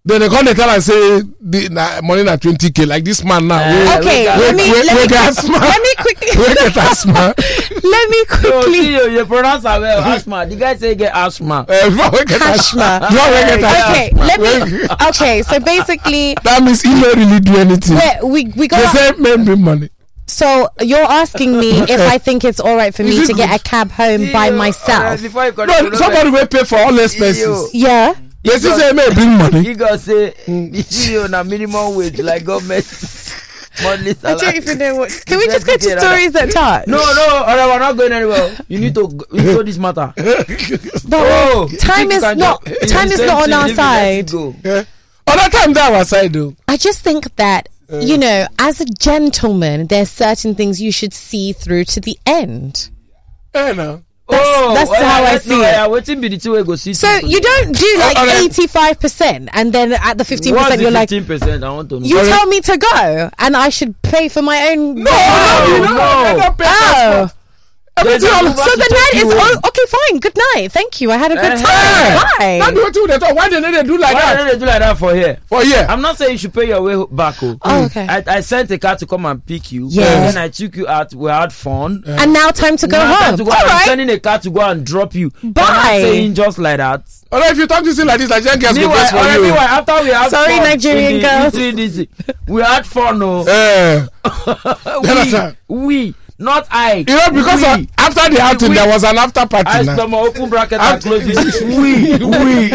Then they come they tell and say the na, money na twenty k like this man now. Uh, okay, let me let me, let me quickly get asthma. Let me quickly. No, you pronounce it well. Asthma. The guy say get asthma. Uh, get asthma. Get okay, let me. Okay, so basically that means he don't really do anything. We we go. They say men bring money. So you're asking me if I think it's all right for me to get a cab home See by you, myself? Uh, no, somebody will pay for all expenses. Yeah. They still say men bring money. You gotta say the C E O na minimum wage like government monthly salary. I don't even know what. Can we just go to stories that touch? No, no, alright, we're not going anywhere. You need to you know this matter. But Oh, time is not time is not on our side. Yeah. Other time that our side though. I just think that uh, you know, as a gentleman, there's certain things you should see through to the end. Yeah, no. That's, oh, that's well, how I, I see no, it. Yeah, waiting be the two way go see. So you don't do like Oh, oh, eighty-five percent, and then at the fifteen percent, you're like, fifteen percent. I want to know. you tell me to go, and I should pay for my own. No, no, no, no. no. Oh. Then So they the move back to night is Tokyo. oh, okay. Fine. Good night. Thank you. I had a good Eh, time. Hey, Bye. what do they talk? Why didn't they do like Why that? don't they do like that for here? For yeah. I'm not saying you should pay your way back. Oh, Oh, okay. I, I sent a car to come and pick you. Yes. Then I took you out. We had fun. And now time to go Now time home. to go. All I'm right. sending a car to go and drop you. Bye. I'm not saying just like that. Or if you talk to you like this, like Jen girls go Meanwhile, best for alright, you. meanwhile, after we had Sorry, fun Nigerian in the- girls. in this- we had fun. Oh, Eh. understand? we, we, not I. You know, because we, of, after the outing, we- there was an after party. I now. spell my open bracket and close this. We, we.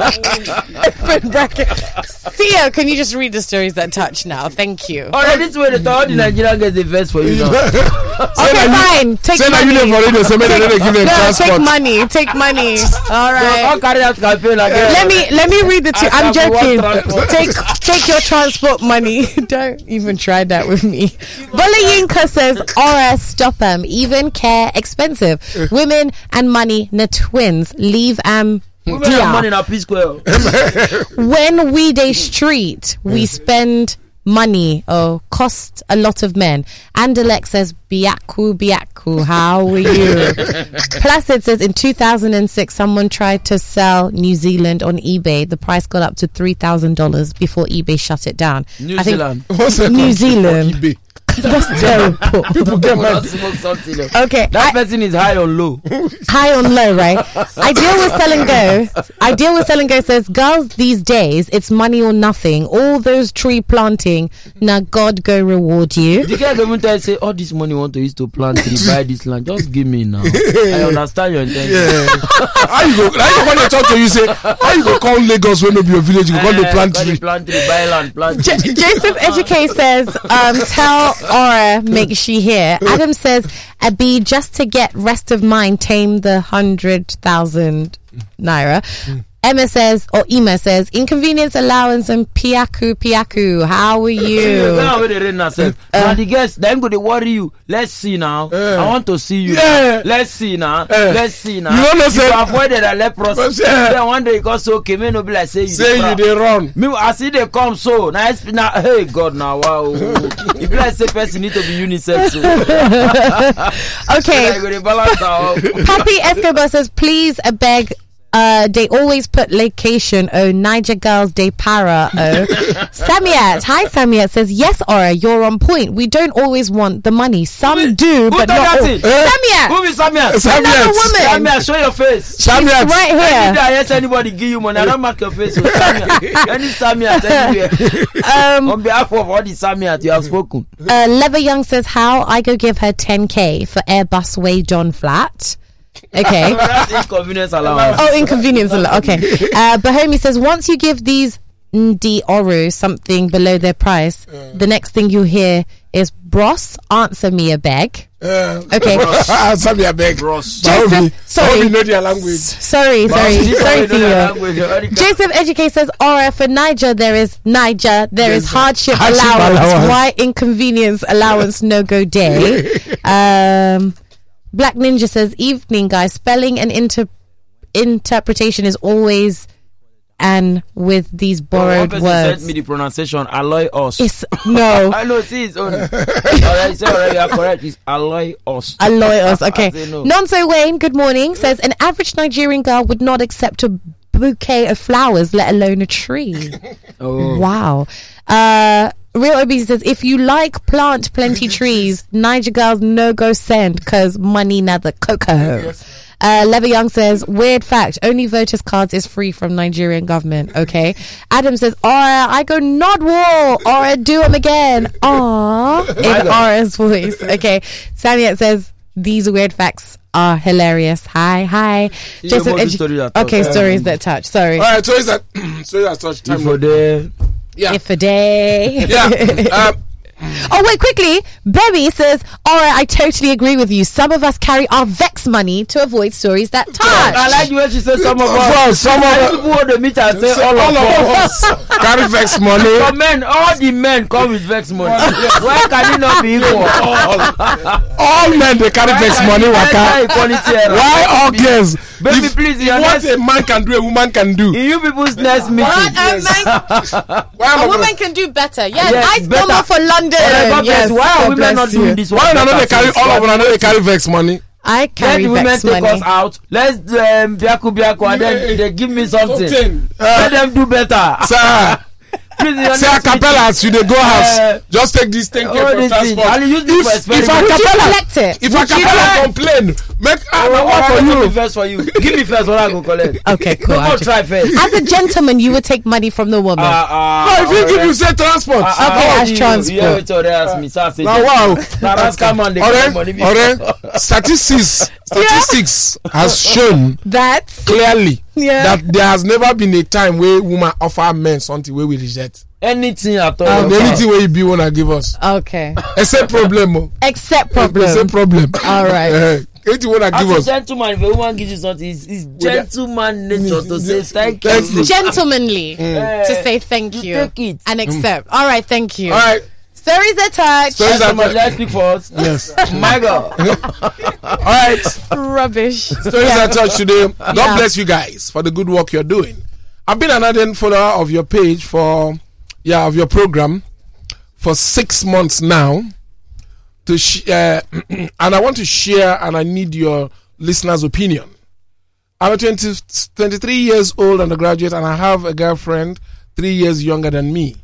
Open bracket. Theo, can you just read the stories that touch now? Thank you. Alright, this way the all the Nigerian gets the best for you now. Okay, fine. Take Say that you money. live for radio, so maybe they give them No, transport. take money. Take money. All I'll right. carry out campaign again. Let me let me read the two. I- I'm I joking. want transport. Take take your transport money. Don't even try that with me. Bolayinka says, "Ora, stop 'em. Even care expensive. Women and money, na twins. Leave am." We make our money in a P Square. When we day street, we spend money. Oh, cost a lot of men. Andalek says, Biaku, Biaku, how are you? Placid says, in two thousand six, someone tried to sell New Zealand on eBay. The price got up to three thousand dollars before eBay shut it down. New I think Zealand. What's that New called? Zealand. eBay. That's terrible. People get mad. Smoke something. oh. Okay, That I- person is high or low. high on low, right? I deal with Sell and Go. I deal with Sell and Go says, girls these days, it's money or nothing. All those tree planting, now God go reward you. The guy even tell say all this money you want to use to plant tree, buy this land. Just give me now. I understand your intention. Yeah. How you go? How you go when they talk to you? Say how you go call Lagos when no be your village? You go call the Eh, plant call the tree. plant tree, buy land, plant J- tree. Joseph Educate says, um, tell Aura, make she hear. Adam says, Abi, just to get rest of mind, tame the hundred thousand naira. Emma says, or Emma says, inconvenience allowance and piaku piaku. How are you? Now where they read now, sef. Now the guests, then go they worry you. Let's see now. Eh. I want to see you. Yeah. Let's see now. Eh. Let's see now. You don't know, sef. avoided a leprosy. Yeah. Then one day it got so okay, may no be like say you. Say dey you proud. they run. Me, I see they come so now. It's, now hey God, now wow. If you like say person need to be unisex. So. Okay. Like, go dey balance out. Papi Escobar says, please, I beg. Uh, they always put location. Oh, Niger girls, they para. Oh, Samiat. Hi, Samiat says, yes, Aura, you're on point. We don't always want the money. Some do, Who but done not that all. thing? Samiat. Who is Samia? Another Samiat. woman. Samia, show your face. Samiat. Right Any here. day I hear anybody give you money, I don't mark your face. So Samia, any Samia anywhere. Um, On behalf of all the Samia you have spoken. uh, Lever Young says, how I go give her ten K for Airbus Way John Flat. Okay. That's inconvenience allowance. Oh, inconvenience. a lot. Okay. Uh, Bahami says, once you give these Ndi Oru something below their price, the next thing you hear is, Bros, answer me a beg. Uh, Okay. Sorry, I beg. Ross. Joseph, sorry. You know their language. Sorry, sorry, Ross, sorry, you don't know Theo. language, you already can- Joseph Educate says, Aura, for Niger, there is Niger, there is hardship, hardship allowance. allowance. Why inconvenience allowance no go day? Um, Black Ninja says, evening, guys. Spelling and inter- interpretation is always and with these One borrowed person words. sent me the pronunciation, alloy us. It's no. I know, see it's on. Alright, so alright, you are correct. It's alloy us. Alloy us. Okay. I say no. Nonso Wayne, good morning, says an average Nigerian girl would not accept to bouquet of flowers, let alone a tree. Oh. Wow. Uh, Real O B C says, if you like plant plenty trees, Niger girls no go send because money neither cocoa. Uh, Lever Young says, weird fact, only voters cards is free from Nigerian government. Okay. Adam says, Aura, I go nod wall. Aura, do them again. Aww. In Aura's voice. Okay. Samiat says, these weird facts are hilarious. Hi, hi. Just edu- story that touch. okay, Um, stories that touch. Sorry. All right, stories that stories that touch time. For the Yeah, If a day. yeah. Um, Oh, wait, quickly. Bebby says, all right, I totally agree with you. Some of us carry our Vex money to avoid stories that touch. I like the way she said some of Of us. course, some of Like us- people want to meet and say say all, all of of us. us carry vex money. For men, all the men come with vex money. Why can it not be equal? All men they carry vex money. Waka. Equality era. Why all girls? Baby, If- please, if your what next- a man can do, a woman can do. In you people's next meeting. What a man, Why am I a woman gonna- can do better. Yes, Yes, ice better. bomber for London. Alright, God bless Yes, you. Why are God women bless not you. doing this one? Why not better they carry since? all of them? They carry vex money. I Let carry the women Vex take money. us out. Let's um, biaku biaku and then they give me something. Something. Let them do better. Sir, Please, your say a next meeting- cappella as you dey go house. Uh, Just take this ten K all for these things. transport. And you use this for If experiment. a Would you cappella, collect it? if a cappella complain, make ah, Oh, na what one for Give me you. first for you. Give me first what I go collect. Okay, cool. No more I'll try first. As a gentleman, you would take money from the woman. Ah, ah, No, if you give alright. you say transport. Ah, Okay, ah, as you- transport. Yeah, it's already asked me. So I say, Now wow. Now that's come on. They get money Alright, before. alright. Statistics, statistics has shown That's clearly Yeah. that there has never been a time where woman offer men something where we reject. Anything at all. And anything where you be wanna give us, okay. except problem. oh. Except Except problem. problem. All right. Eh, anything wanna As give a us. gentleman, if a woman gives you something, it's, it's that- gentleman nature to say thank Thank you. you. Gentlemanly Eh, to say thank you you take it. and accept. All right, thank you. All right. Stories that touch. Stories that Somebody, let's speak for us. Yes. My God. All right. Rubbish. Stories that touch today. God Yeah. bless you guys for the good work you're doing. I've been an ardent follower of your page for, yeah, of your program for six months now. To sh- uh, and I want to share, and I need your listeners' opinion. I'm a twenty, twenty-three years old undergraduate, and I have a girlfriend three years younger than me.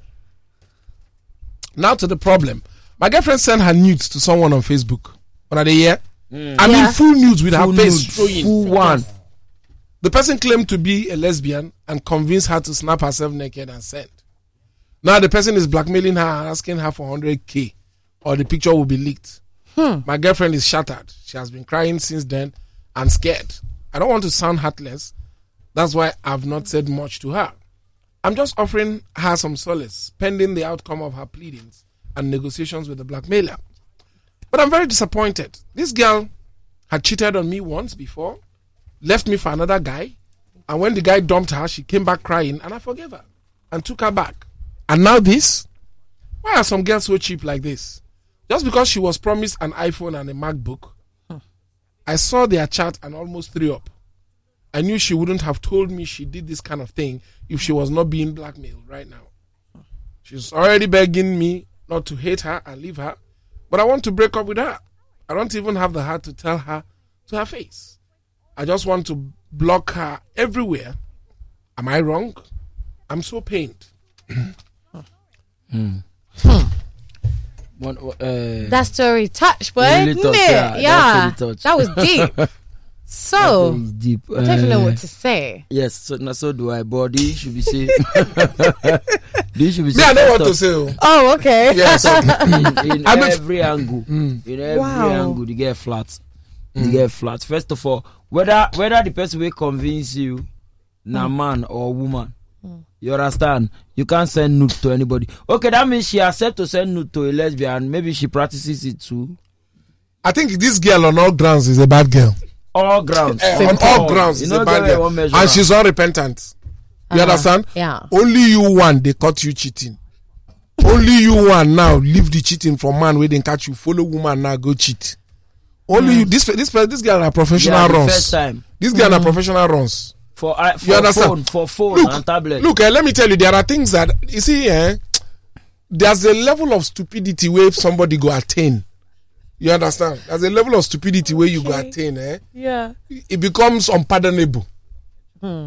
Now to the problem. My girlfriend sent her nudes to someone on Facebook. What are they here? I mean, Yeah. full nudes with Full her face nude, showing. full one. The person claimed to be a lesbian and convinced her to snap herself naked and send. Now the person is blackmailing her and asking her for one hundred K or the picture will be leaked. My girlfriend is shattered. She has been crying since then and scared. I don't want to sound heartless. That's why I've not said much to her. I'm just offering her some solace pending the outcome of her pleadings and negotiations with the blackmailer. But I'm very disappointed. This girl had cheated on me once before, left me for another guy, and when the guy dumped her, she came back crying, and I forgave her and took her back. And now this? Why are some girls so cheap like this? Just because she was promised an iPhone and a MacBook, I saw their chat and almost threw up. I knew she wouldn't have told me she did this kind of thing if she was not being blackmailed right now. She's already begging me not to hate her and leave her, but I want to break up with her. I don't even have the heart to tell her to her face. I just want to block her everywhere. Am I wrong? I'm so pained. One, uh, That story touched, boy. Really Didn't touched, it? yeah, that Yeah. really touched. That was deep. So, is deep. I don't even know Uh, what to say. Yes, so, now so do I. Body should be safe. This should be Me, safe. I know what first to off. say. oh. Oh, okay. Yes. in, in I mean- every angle, in every Wow. angle, you get flat. You get flat. First of all, whether whether the person will convince you, na man or woman, you understand? You can't send nude to anybody. Okay, that means she accepts to send nude to a lesbian. Maybe she practices it too. I think this girl on all grounds is a bad girl. All grounds. Eh, on all grounds You is know a bad get where girl. one measure And am. she's unrepentant. You Uh-huh. understand? Yeah. Only you one, they caught you cheating. Only you one now leave the cheating from man where they catch you. Follow woman now go cheat. Only you. This this this girl are professional Yeah, the runs. first time This girl are professional runs. for uh, for You understand? phone for phone Look, and tablet. Look, eh, let me tell you, there are things that you see. Eh, there's a level of stupidity where somebody go attain. You understand? There's a level of stupidity where you go attain. Eh, Yeah. it becomes unpardonable.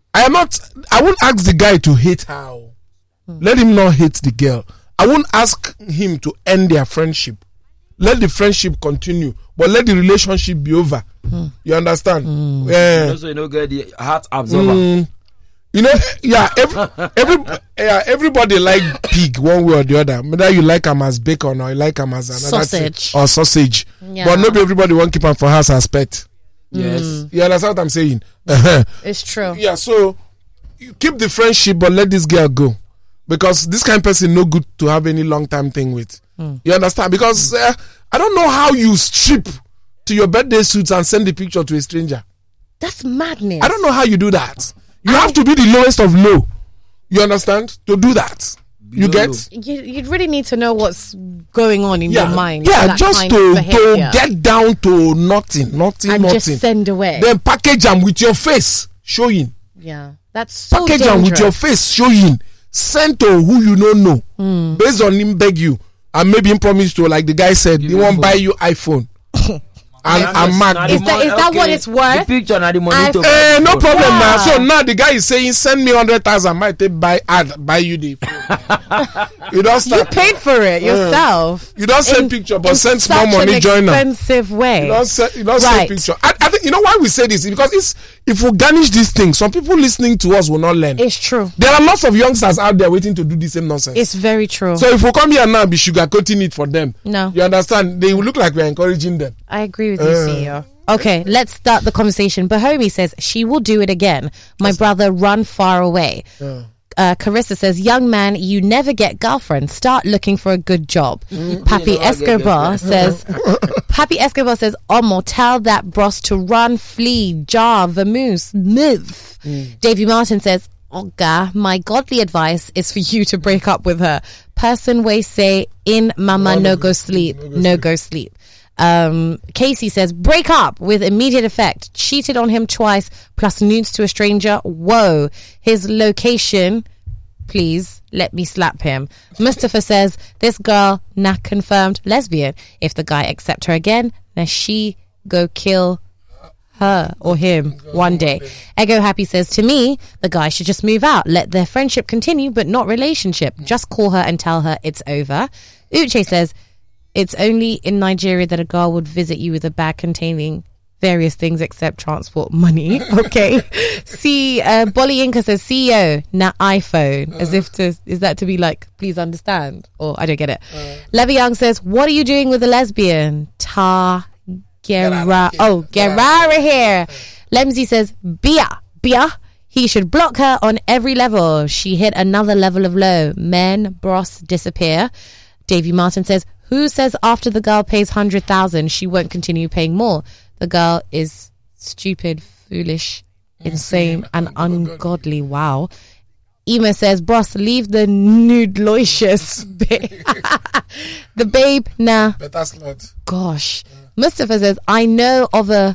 I am not. I won't ask the guy to hate her. Mm. Let him not hate the girl. I won't ask him to end their friendship. Let the friendship continue, but let the relationship be over. Mm. You understand? Mm. Yeah. Also, you know, get the heart absorber. Mm. You know, yeah, every, every, yeah, everybody like pig one way or the other. Whether you like them as bacon or you like them as another sausage thing, or sausage. Yeah. But not everybody want keep them for house as pet. Yes. Mm. You understand what I'm saying? It's true. Yeah, so you keep the friendship, but let this girl go. Because this kind of person no good to have any long time thing with. Mm. You understand? Because uh, I don't know how you strip to your birthday suits and send the picture to a stranger. That's madness. I don't know how you do that. You I, have to be the lowest of low. You understand? To do that. You low, get? low. You, you really need to know what's going on in yeah. your mind. Yeah, just to, to get down to nothing, nothing, and nothing. just send away. Then package them with your face showing. Yeah, that's so package dangerous. them with your face showing. Send to who you don't know. Mm. Based on him beg you. And maybe him promise to, like the guy said, he won't buy you iPhone. And I'm mad. Is that, is that okay. what it's worth? The picture and the money to uh, no problem yeah. now. So now the guy is saying, send me hundred thousand. Might take buy ad buy you the phone. You don't start. You paid for it yourself. Uh, you don't send in, picture, but send small money. Join them. Expensive way. You don't send. You don't right. send picture. I, I think you know why we say this because it's if we garnish these things, some people listening to us will not learn. It's true. There are lots of youngsters out there waiting to do the same nonsense. It's very true. So if we come here now, be sugarcoating it for them. No, you understand? They will look like we're encouraging them. I agree with you, uh, C E O. Okay, let's start the conversation. Bahomi says she will do it again. My brother, run far away. Yeah. Uh, Carissa says, young man, you never get girlfriend. Start looking for a good job. Mm-hmm. Papi you know, Escobar says, Papi Escobar says, Omo, tell that bros to run, flee, jar, vamoose, move. Mm. Davey Martin says, Oga, my godly advice is for you to break up with her. Person way say, in mama, no go sleep, no go sleep. Um, Casey says, break up with immediate effect. Cheated on him twice, plus nudes to a stranger. Whoa. His location, please let me slap him. Mustafa says, this girl, nah, confirmed lesbian. If the guy accept her again, then she go kill her or him one day. Ego Happy says, to me, the guy should just move out. Let their friendship continue, but not relationship. Just call her and tell her it's over. Uche says, it's only in Nigeria that a girl would visit you with a bag containing various things except transport money. Okay. See, uh, Bolly Inca says C E O, na iPhone. As if to, is that to be like, please understand? Or I don't get it. Uh, Levy Young says, what are you doing with a lesbian? Ta Gera. Oh, Gerara here. Lemsy says, Bia, Bia. He should block her on every level. She hit another level of low. Men, bros, disappear. Davey Martin says, who says after the girl pays one hundred thousand she won't continue paying more? The girl is stupid, foolish, insane, and ungodly. Wow. Ema says, Bros, leave the nude loicious babe. The babe, nah. Better slut. Gosh. Yeah. Mustafa says, I know of a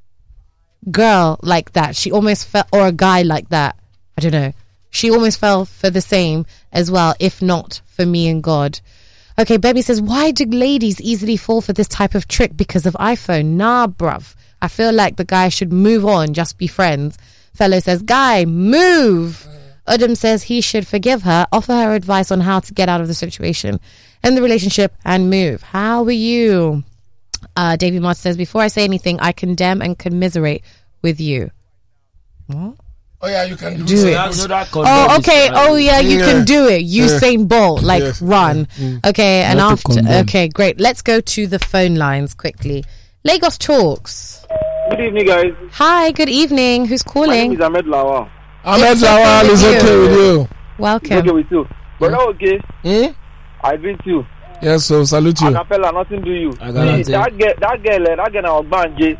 girl like that. She almost fell, or a guy like that. I don't know. She almost fell for the same as well, if not for me and God. Okay, Baby says, why do ladies easily fall for this type of trick because of iPhone? Nah, bruv. I feel like the guy should move on, just be friends. Fellow says, guy, move. Udom says he should forgive her, offer her advice on how to get out of the situation, end the relationship, and move. How are you? Uh, Davey Martin says, before I say anything, I condemn and commiserate with you. What? Oh yeah, you can do, do it. it. Oh, okay. Oh yeah, you yeah. can do it. Usain Bolt, like yes. run. Mm. Okay, and Not after, okay, great. Let's go to the phone lines quickly. Lagos Talks. Good evening, guys. Hi, good evening. Who's calling? My name is Ahmed Lawal. Ahmed Lawal is okay with you. Welcome. It's okay with you. But mm. okay. Mm? I greet you. Yes, so salute you. Acapella, nothing do you. I got See, that girl, that girl, that girl now Banje.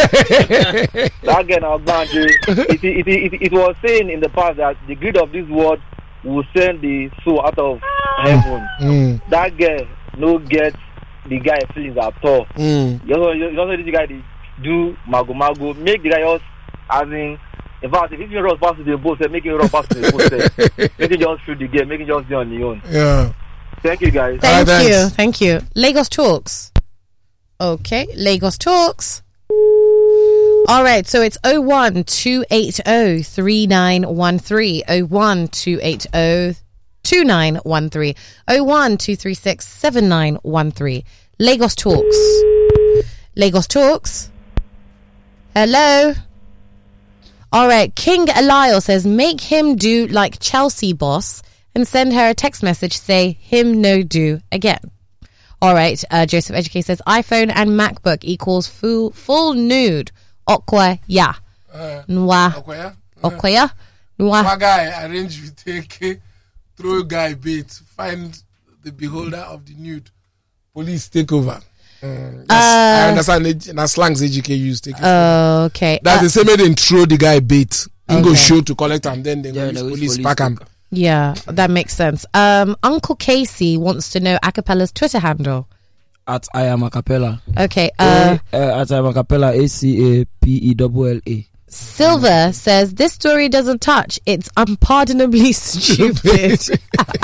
That girl now Banje. It, it, it, it, it was saying in the past that the greed of this world will send the soul out of heaven. Mm. That girl no get the guy feelings at all. Mm. You also, you also the guy they do mago mago, make the guy just as in. In fact, if you run past the boat, make him run past the boat. Make him just shoot the game, make him just be on the own. Yeah. Thank you, guys. Thank right, you. Thank you. Lagos Talks. Okay. Lagos Talks. All right, so it's oh one two eight oh three nine one three, oh one two eight oh two nine one three, oh one two three six seven nine one three. Lagos Talks. Lagos Talks. Hello. All right, King Eliel says, make him do like Chelsea boss and send her a text message, say him no do again. All right, uh, Joseph Educate says, iPhone and MacBook equals full full nude. Okwa ya. Nwa. Okoya? Okoya? Nwa. One guy arrange with take throw guy bait, find the beholder of the nude. Police take over. Mm, that's, Uh, I understand it- that's slangs A G K use take it. Oh, okay. That's Uh, the same way they throw the guy bait. He go Okay. show to collect him, then they go Yeah, use no, it's police police pack him. take. yeah, that makes sense. Um, Uncle Casey wants to know Acapella's Twitter handle. At I am a cappella. Okay. Uh, Uh, at I am a cappella. A C A P E L L A. Silver says this story doesn't touch. It's unpardonably stupid.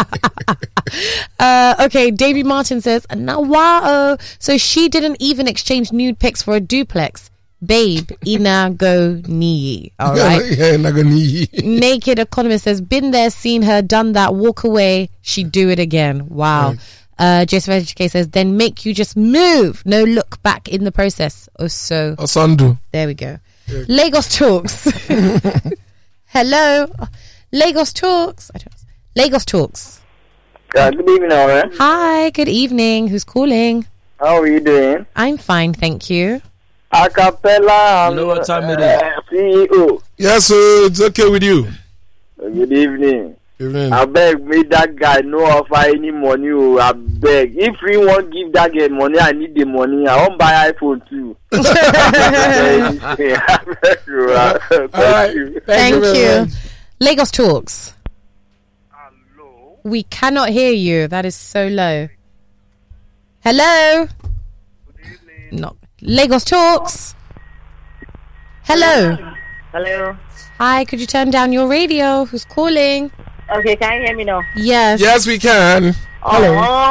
uh, okay, Davy Martin says, now wow. So she didn't even exchange nude pics for a duplex. Babe, ina go ni. All right. Yeah, Nagani. Naked Economist says, been there, seen her, done that, walk away, she'd do it again. Wow. Right. Uh, Joseph H K says, then make you just move. No look back in the process. Oh, so Osandu. there we go. Lagos Talks. Hello. Lagos Talks. I don't know. Lagos Talks. Uh, good evening, alright. Hi, good evening. Who's calling? How are you doing? I'm fine, thank you. Acapella. You know what time it is? uh, C E O. Yes, so it's okay with you. Good evening. Evening. I beg me that guy no offer any money. Oh, I beg. If he won't give that guy money, I need the money. I won't buy iPhone too. Thank All right. you. Thank you. very you. much. Lagos Talks. Hello. We cannot hear you. That is so low. Hello? No. Lagos Talks. Hello. Hello. Hi, could you turn down your radio? Who's calling? Okay, can you hear me now? Yes. Yes, we can. Hello.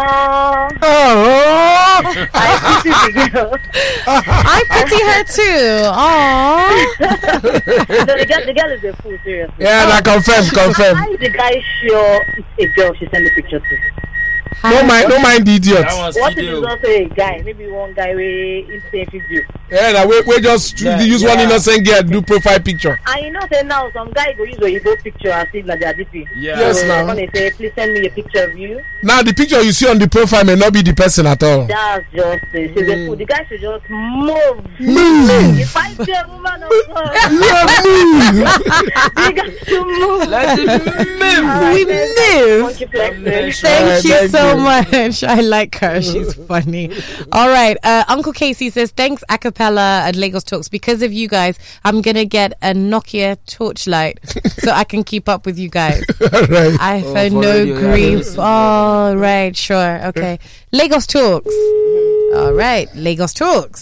Oh. I pity the girl. I pity her too. Aww. No, the girl, the girl is a fool, seriously. Yeah, I confirm, confirm. How is the guy sure it's a girl she sent the picture to? Don't mind, don't mind the idiot. That one's What if video. it's also a guy? Maybe one guy we instant video. Yeah, now we, we just Yeah, use one yeah. innocent girl do profile picture. And you know, say now some guy go use a Igbo picture and see that they are D P. Yeah. Yes, so now. when they say, please send me a picture of you. Now the picture you see on the profile may not be the person at all. That's just it. She's a fool. The guy should just move. Move. If I see a woman of God, Yeah, move. the guy should move. Let him move. We move. Monkey flex. Thank Alright, you thank so you. much. I like her. She's funny. All right. Uh, Uncle Casey says, thanks, Acapella and Lagos Talks. Because of you guys, I'm going to get a Nokia torchlight so I can keep up with you guys. All right. I Oh, for for no radio, yeah, grief. yes. Oh, right. Sure. Okay. Lagos Talks. All right. Lagos Talks.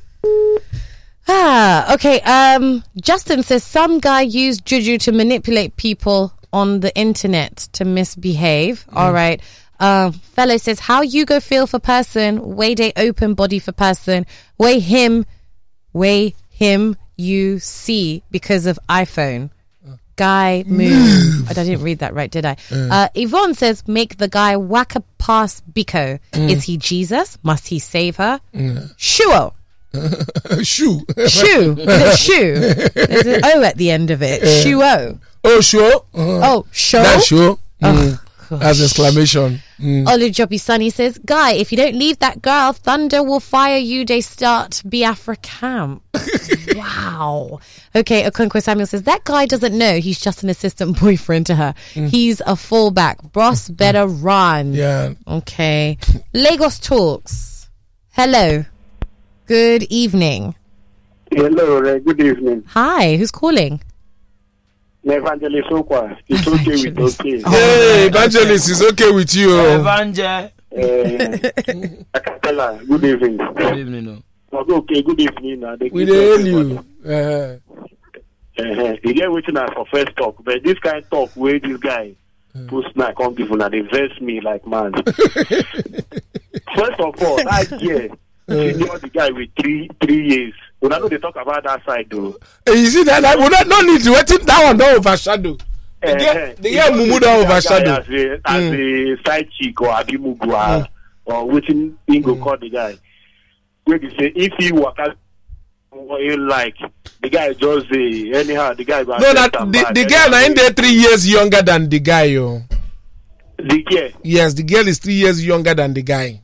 Ah, okay. Um, Justin says some guy used juju to manipulate people on the internet to misbehave. All right. Um, fellow says how you go feel for person, way they open body for person, way him, way him you see because of iPhone. Guy move. I didn't read that right, did I? Uh, Yvonne says make the guy whack a pass Biko. Is he Jesus? Must he save her? Shuo. Shoe. Shoe. Is it shoe? There's an O at the end of it. Shuo. Oh, sure. Uh, Oh, show. That's sure. Mm. That's exclamation. Mm. Olujobi Sunny says, Guy, if you don't leave that girl, Thunder will fire you. They start Biafra camp. Wow. Okay, Okonkwo Samuel says, that guy doesn't know he's just an assistant boyfriend to her. He's a fallback. Boss better run. Yeah. Okay. Lagos Talks. Hello. Good evening. Hello, uh, good evening. Hi, who's calling? Evangelist Okwa. It's okay with Evangelist. okay. Hey, evangelist is okay with you. Evangel. Uh, Acapella, good evening. Good evening. no. Okay, okay, good evening. Uh, We dey hail you. Uh, Uh, you get waiting for first talk, but this kind of talk where this guy post now come give una they vex me like man. First of all, that year, she knew the guy with three three years When I know they talk about that side though. Eh, you see that, that we don't, no need to wait till that one don't overshadow. The Eh, girl, eh, the you girl don't mumu see don't that guy overshadow. As a, as Mm. a side chick or abimugu or, or waiting thing go call the guy. Where they say if he walk out what you like, the guy just say anyhow. The guy go No, accept that am the, back. the girl na in there three years younger than the guy, yo. The girl. Yes, the girl is three years younger than the guy.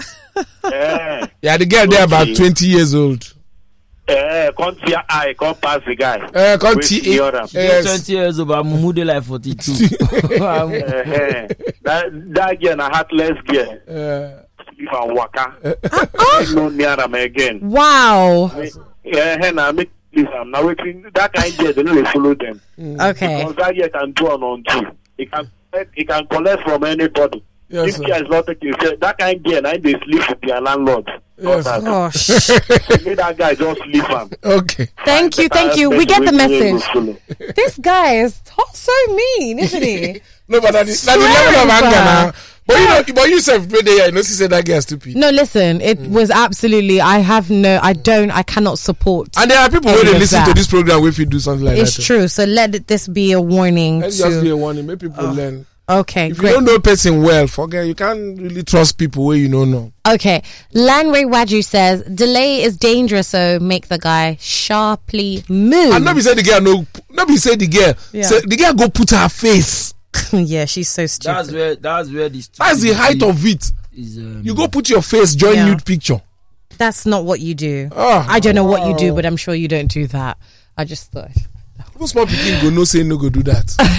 Eh, Yeah, the girl there about Okay. twenty years old. eh, come see eye, come pass the guy. Uh, come Wait, T hear am. yes. twenty years old, but Mumu dey like forty-two. Um, Eh, eh. That that girl na heartless girl. Uh, If I waka, no near am again. Wow. Yeah, na make this am. Now waiting that kind girl, they no dey follow them. Okay. Because that girl can do on on two. He can he can collect from anybody. Yes, If sir. girl is not taking care, that kind girl, now they sleep with their landlord. Yes. Not that. Gosh. Make that guy just leave am. okay. Thank you, thank you. We get the message. This guy is so mean, isn't he? No, but that is that the Swear level of to anger God. now. But you know, but you self right there, you know, she said that girl is stupid. No, listen, it was absolutely, I have no, I don't, I cannot support. And there are people who Any they of listen to that. this program if you do something like It's that. true. So let this be a warning Let's just be to. a warning. Make people learn. Okay, If you great. don't know a person well, forget you can't really trust people where you don't know. Okay, Lanray Waju says delay is dangerous, so make the guy sharply move. And nobody said the girl no. Nobody said the girl. Yeah. Say the girl go put her face. Yeah, she's so stupid. that's where that's where the That's the height of it. is, um, You go put your face, join Yeah. nude picture. That's not what you do. Ah. I don't know what you do, but I'm sure you don't do that. I just thought. Who small people go no say no go do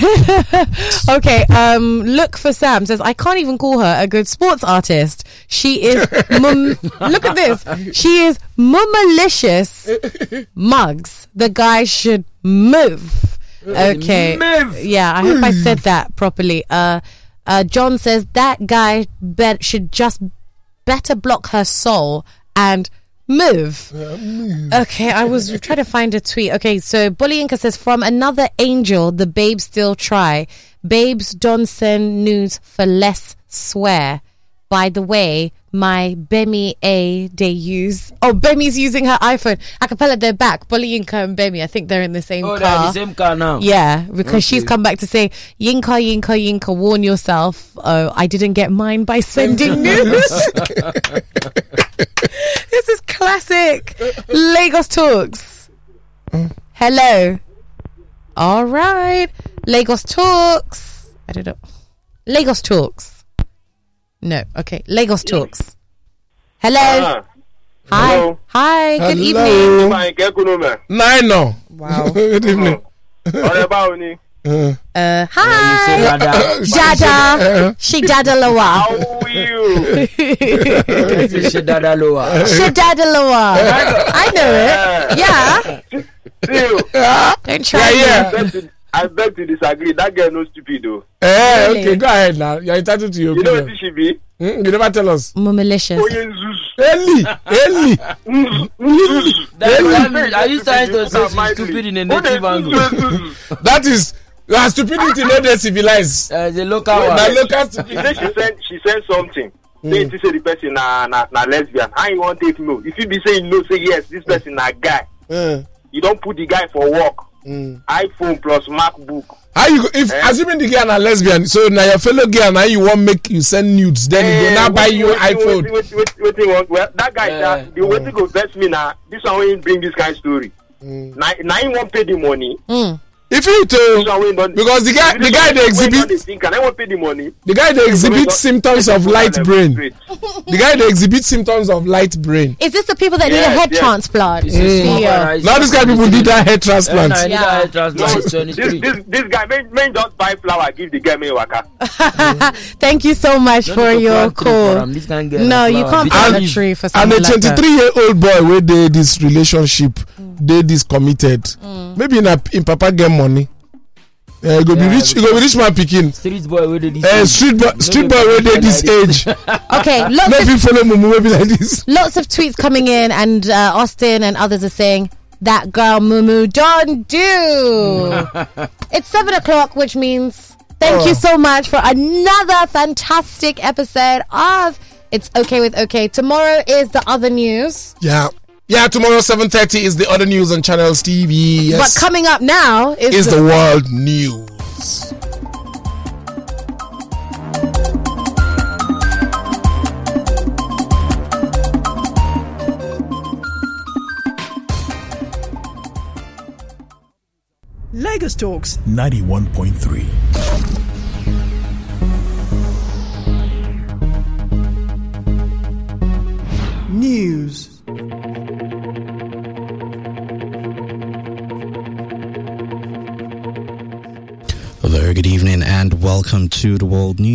that. Okay, um, look for Sam says I can't even call her a good sports artist. She is mum- look at this. She is mummalicious mugs. The guy should move. Okay. Move. Yeah, I hope I said that properly. Uh uh John says that guy bet should just better block her soul and move. Okay, I was trying to find a tweet. Okay, so Bullyinka says from another angel, the babes still try. Babes don't send nudes for less swear. By the way, my Bemi A they use. Oh, Bemi's using her iPhone. Acapella, they're back. Bullyinka and Bemi, I think they're in the same oh, they're in car. the same car now. Yeah, because she's Okay. come back to say, Yinka, Yinka, Yinka, warn yourself. Oh, I didn't get mine by sending news. This is classic Lagos Talks. Hello. All right. Lagos Talks. I don't know. Lagos Talks. No. Okay. Lagos Talks. Hello. Ah, Hi. hello. Hi. Good Hello. evening. fine, kẹ́kùnú mẹ́. Nine no. Wow. Good evening. Ọ̀rẹ́ báwo ni? Uh, Uh, You say hi. Dada. Dada. She Dada Loa. How are you? You say Dada lower. She Dada Loa. I know it. Yeah. Still, Don't try Yeah, me. yeah. I beg to- I beg to disagree. That girl no stupid though. eh, Really? okay, go ahead now. You're entitled to your You know what opinion. she be? Hmm, you never tell us. More malicious. Oye nzus. Eli, Eli. Nzus. That, that, are you trying to say she's stupid in a native angle? That is uh, stupidity, not the civilized. Uh, the local Na one. local She stupidity. say she send she send something. Say it say the person na na na lesbian. How you want take no? If you be saying no, say yes. This person na guy. Uh, You don't put the guy for work. mm. iPhone plus MacBook. How you go, if Eh? assuming the girl na lesbian, so now your fellow girl now you want make you send nudes, then you go now buy you iPhone. Wait, wait, wait, wait, wait, well, that guy, Eh, that, the way to go vex me now. This one when he bring this kind of story. Now, now he won't pay the money. Mm. If you This to one when he don't- because the guy the guy they exhibit Think, and I won't pay the money. the guy they exhibit symptoms of light brain. Straight. The guy they exhibit symptoms of light brain. Is this the people that need a Yes, head yes. transplant? It's a small Yeah. one, Now this guy people did that hair Uh, transplant. nah, I need Yeah. that transplant. No, It's this, twenty-three. this, this guy, may, may just buy flower, give the guy me waka. Thank you so much Don't for need to your plant tree for call. am. This can get No, a you flower. can't Bitter plant a leaf. tree for And someone a like that. twenty-three year old boy where they this relationship, they this committed. Maybe in a in Papa get money. Uh, go Yeah, be rich. You go be rich man picking. Street boy where they this Uh, age. street boy, No street be boy where they like this this. age. Okay, lots Maybe of, follow mumu maybe like this. lots of tweets coming in, and uh, Austin and others are saying that girl Mumu don't do. It's seven o'clock, which means thank Oh. you so much for another fantastic episode of It's Okay with Okay. Tomorrow is the other news. Yeah. Yeah, tomorrow seven thirty is the other news on Channels T V. Yes. But coming up now is, is the, the world news. Lagos Talks ninety-one point three. News. A very good evening and welcome to the World News.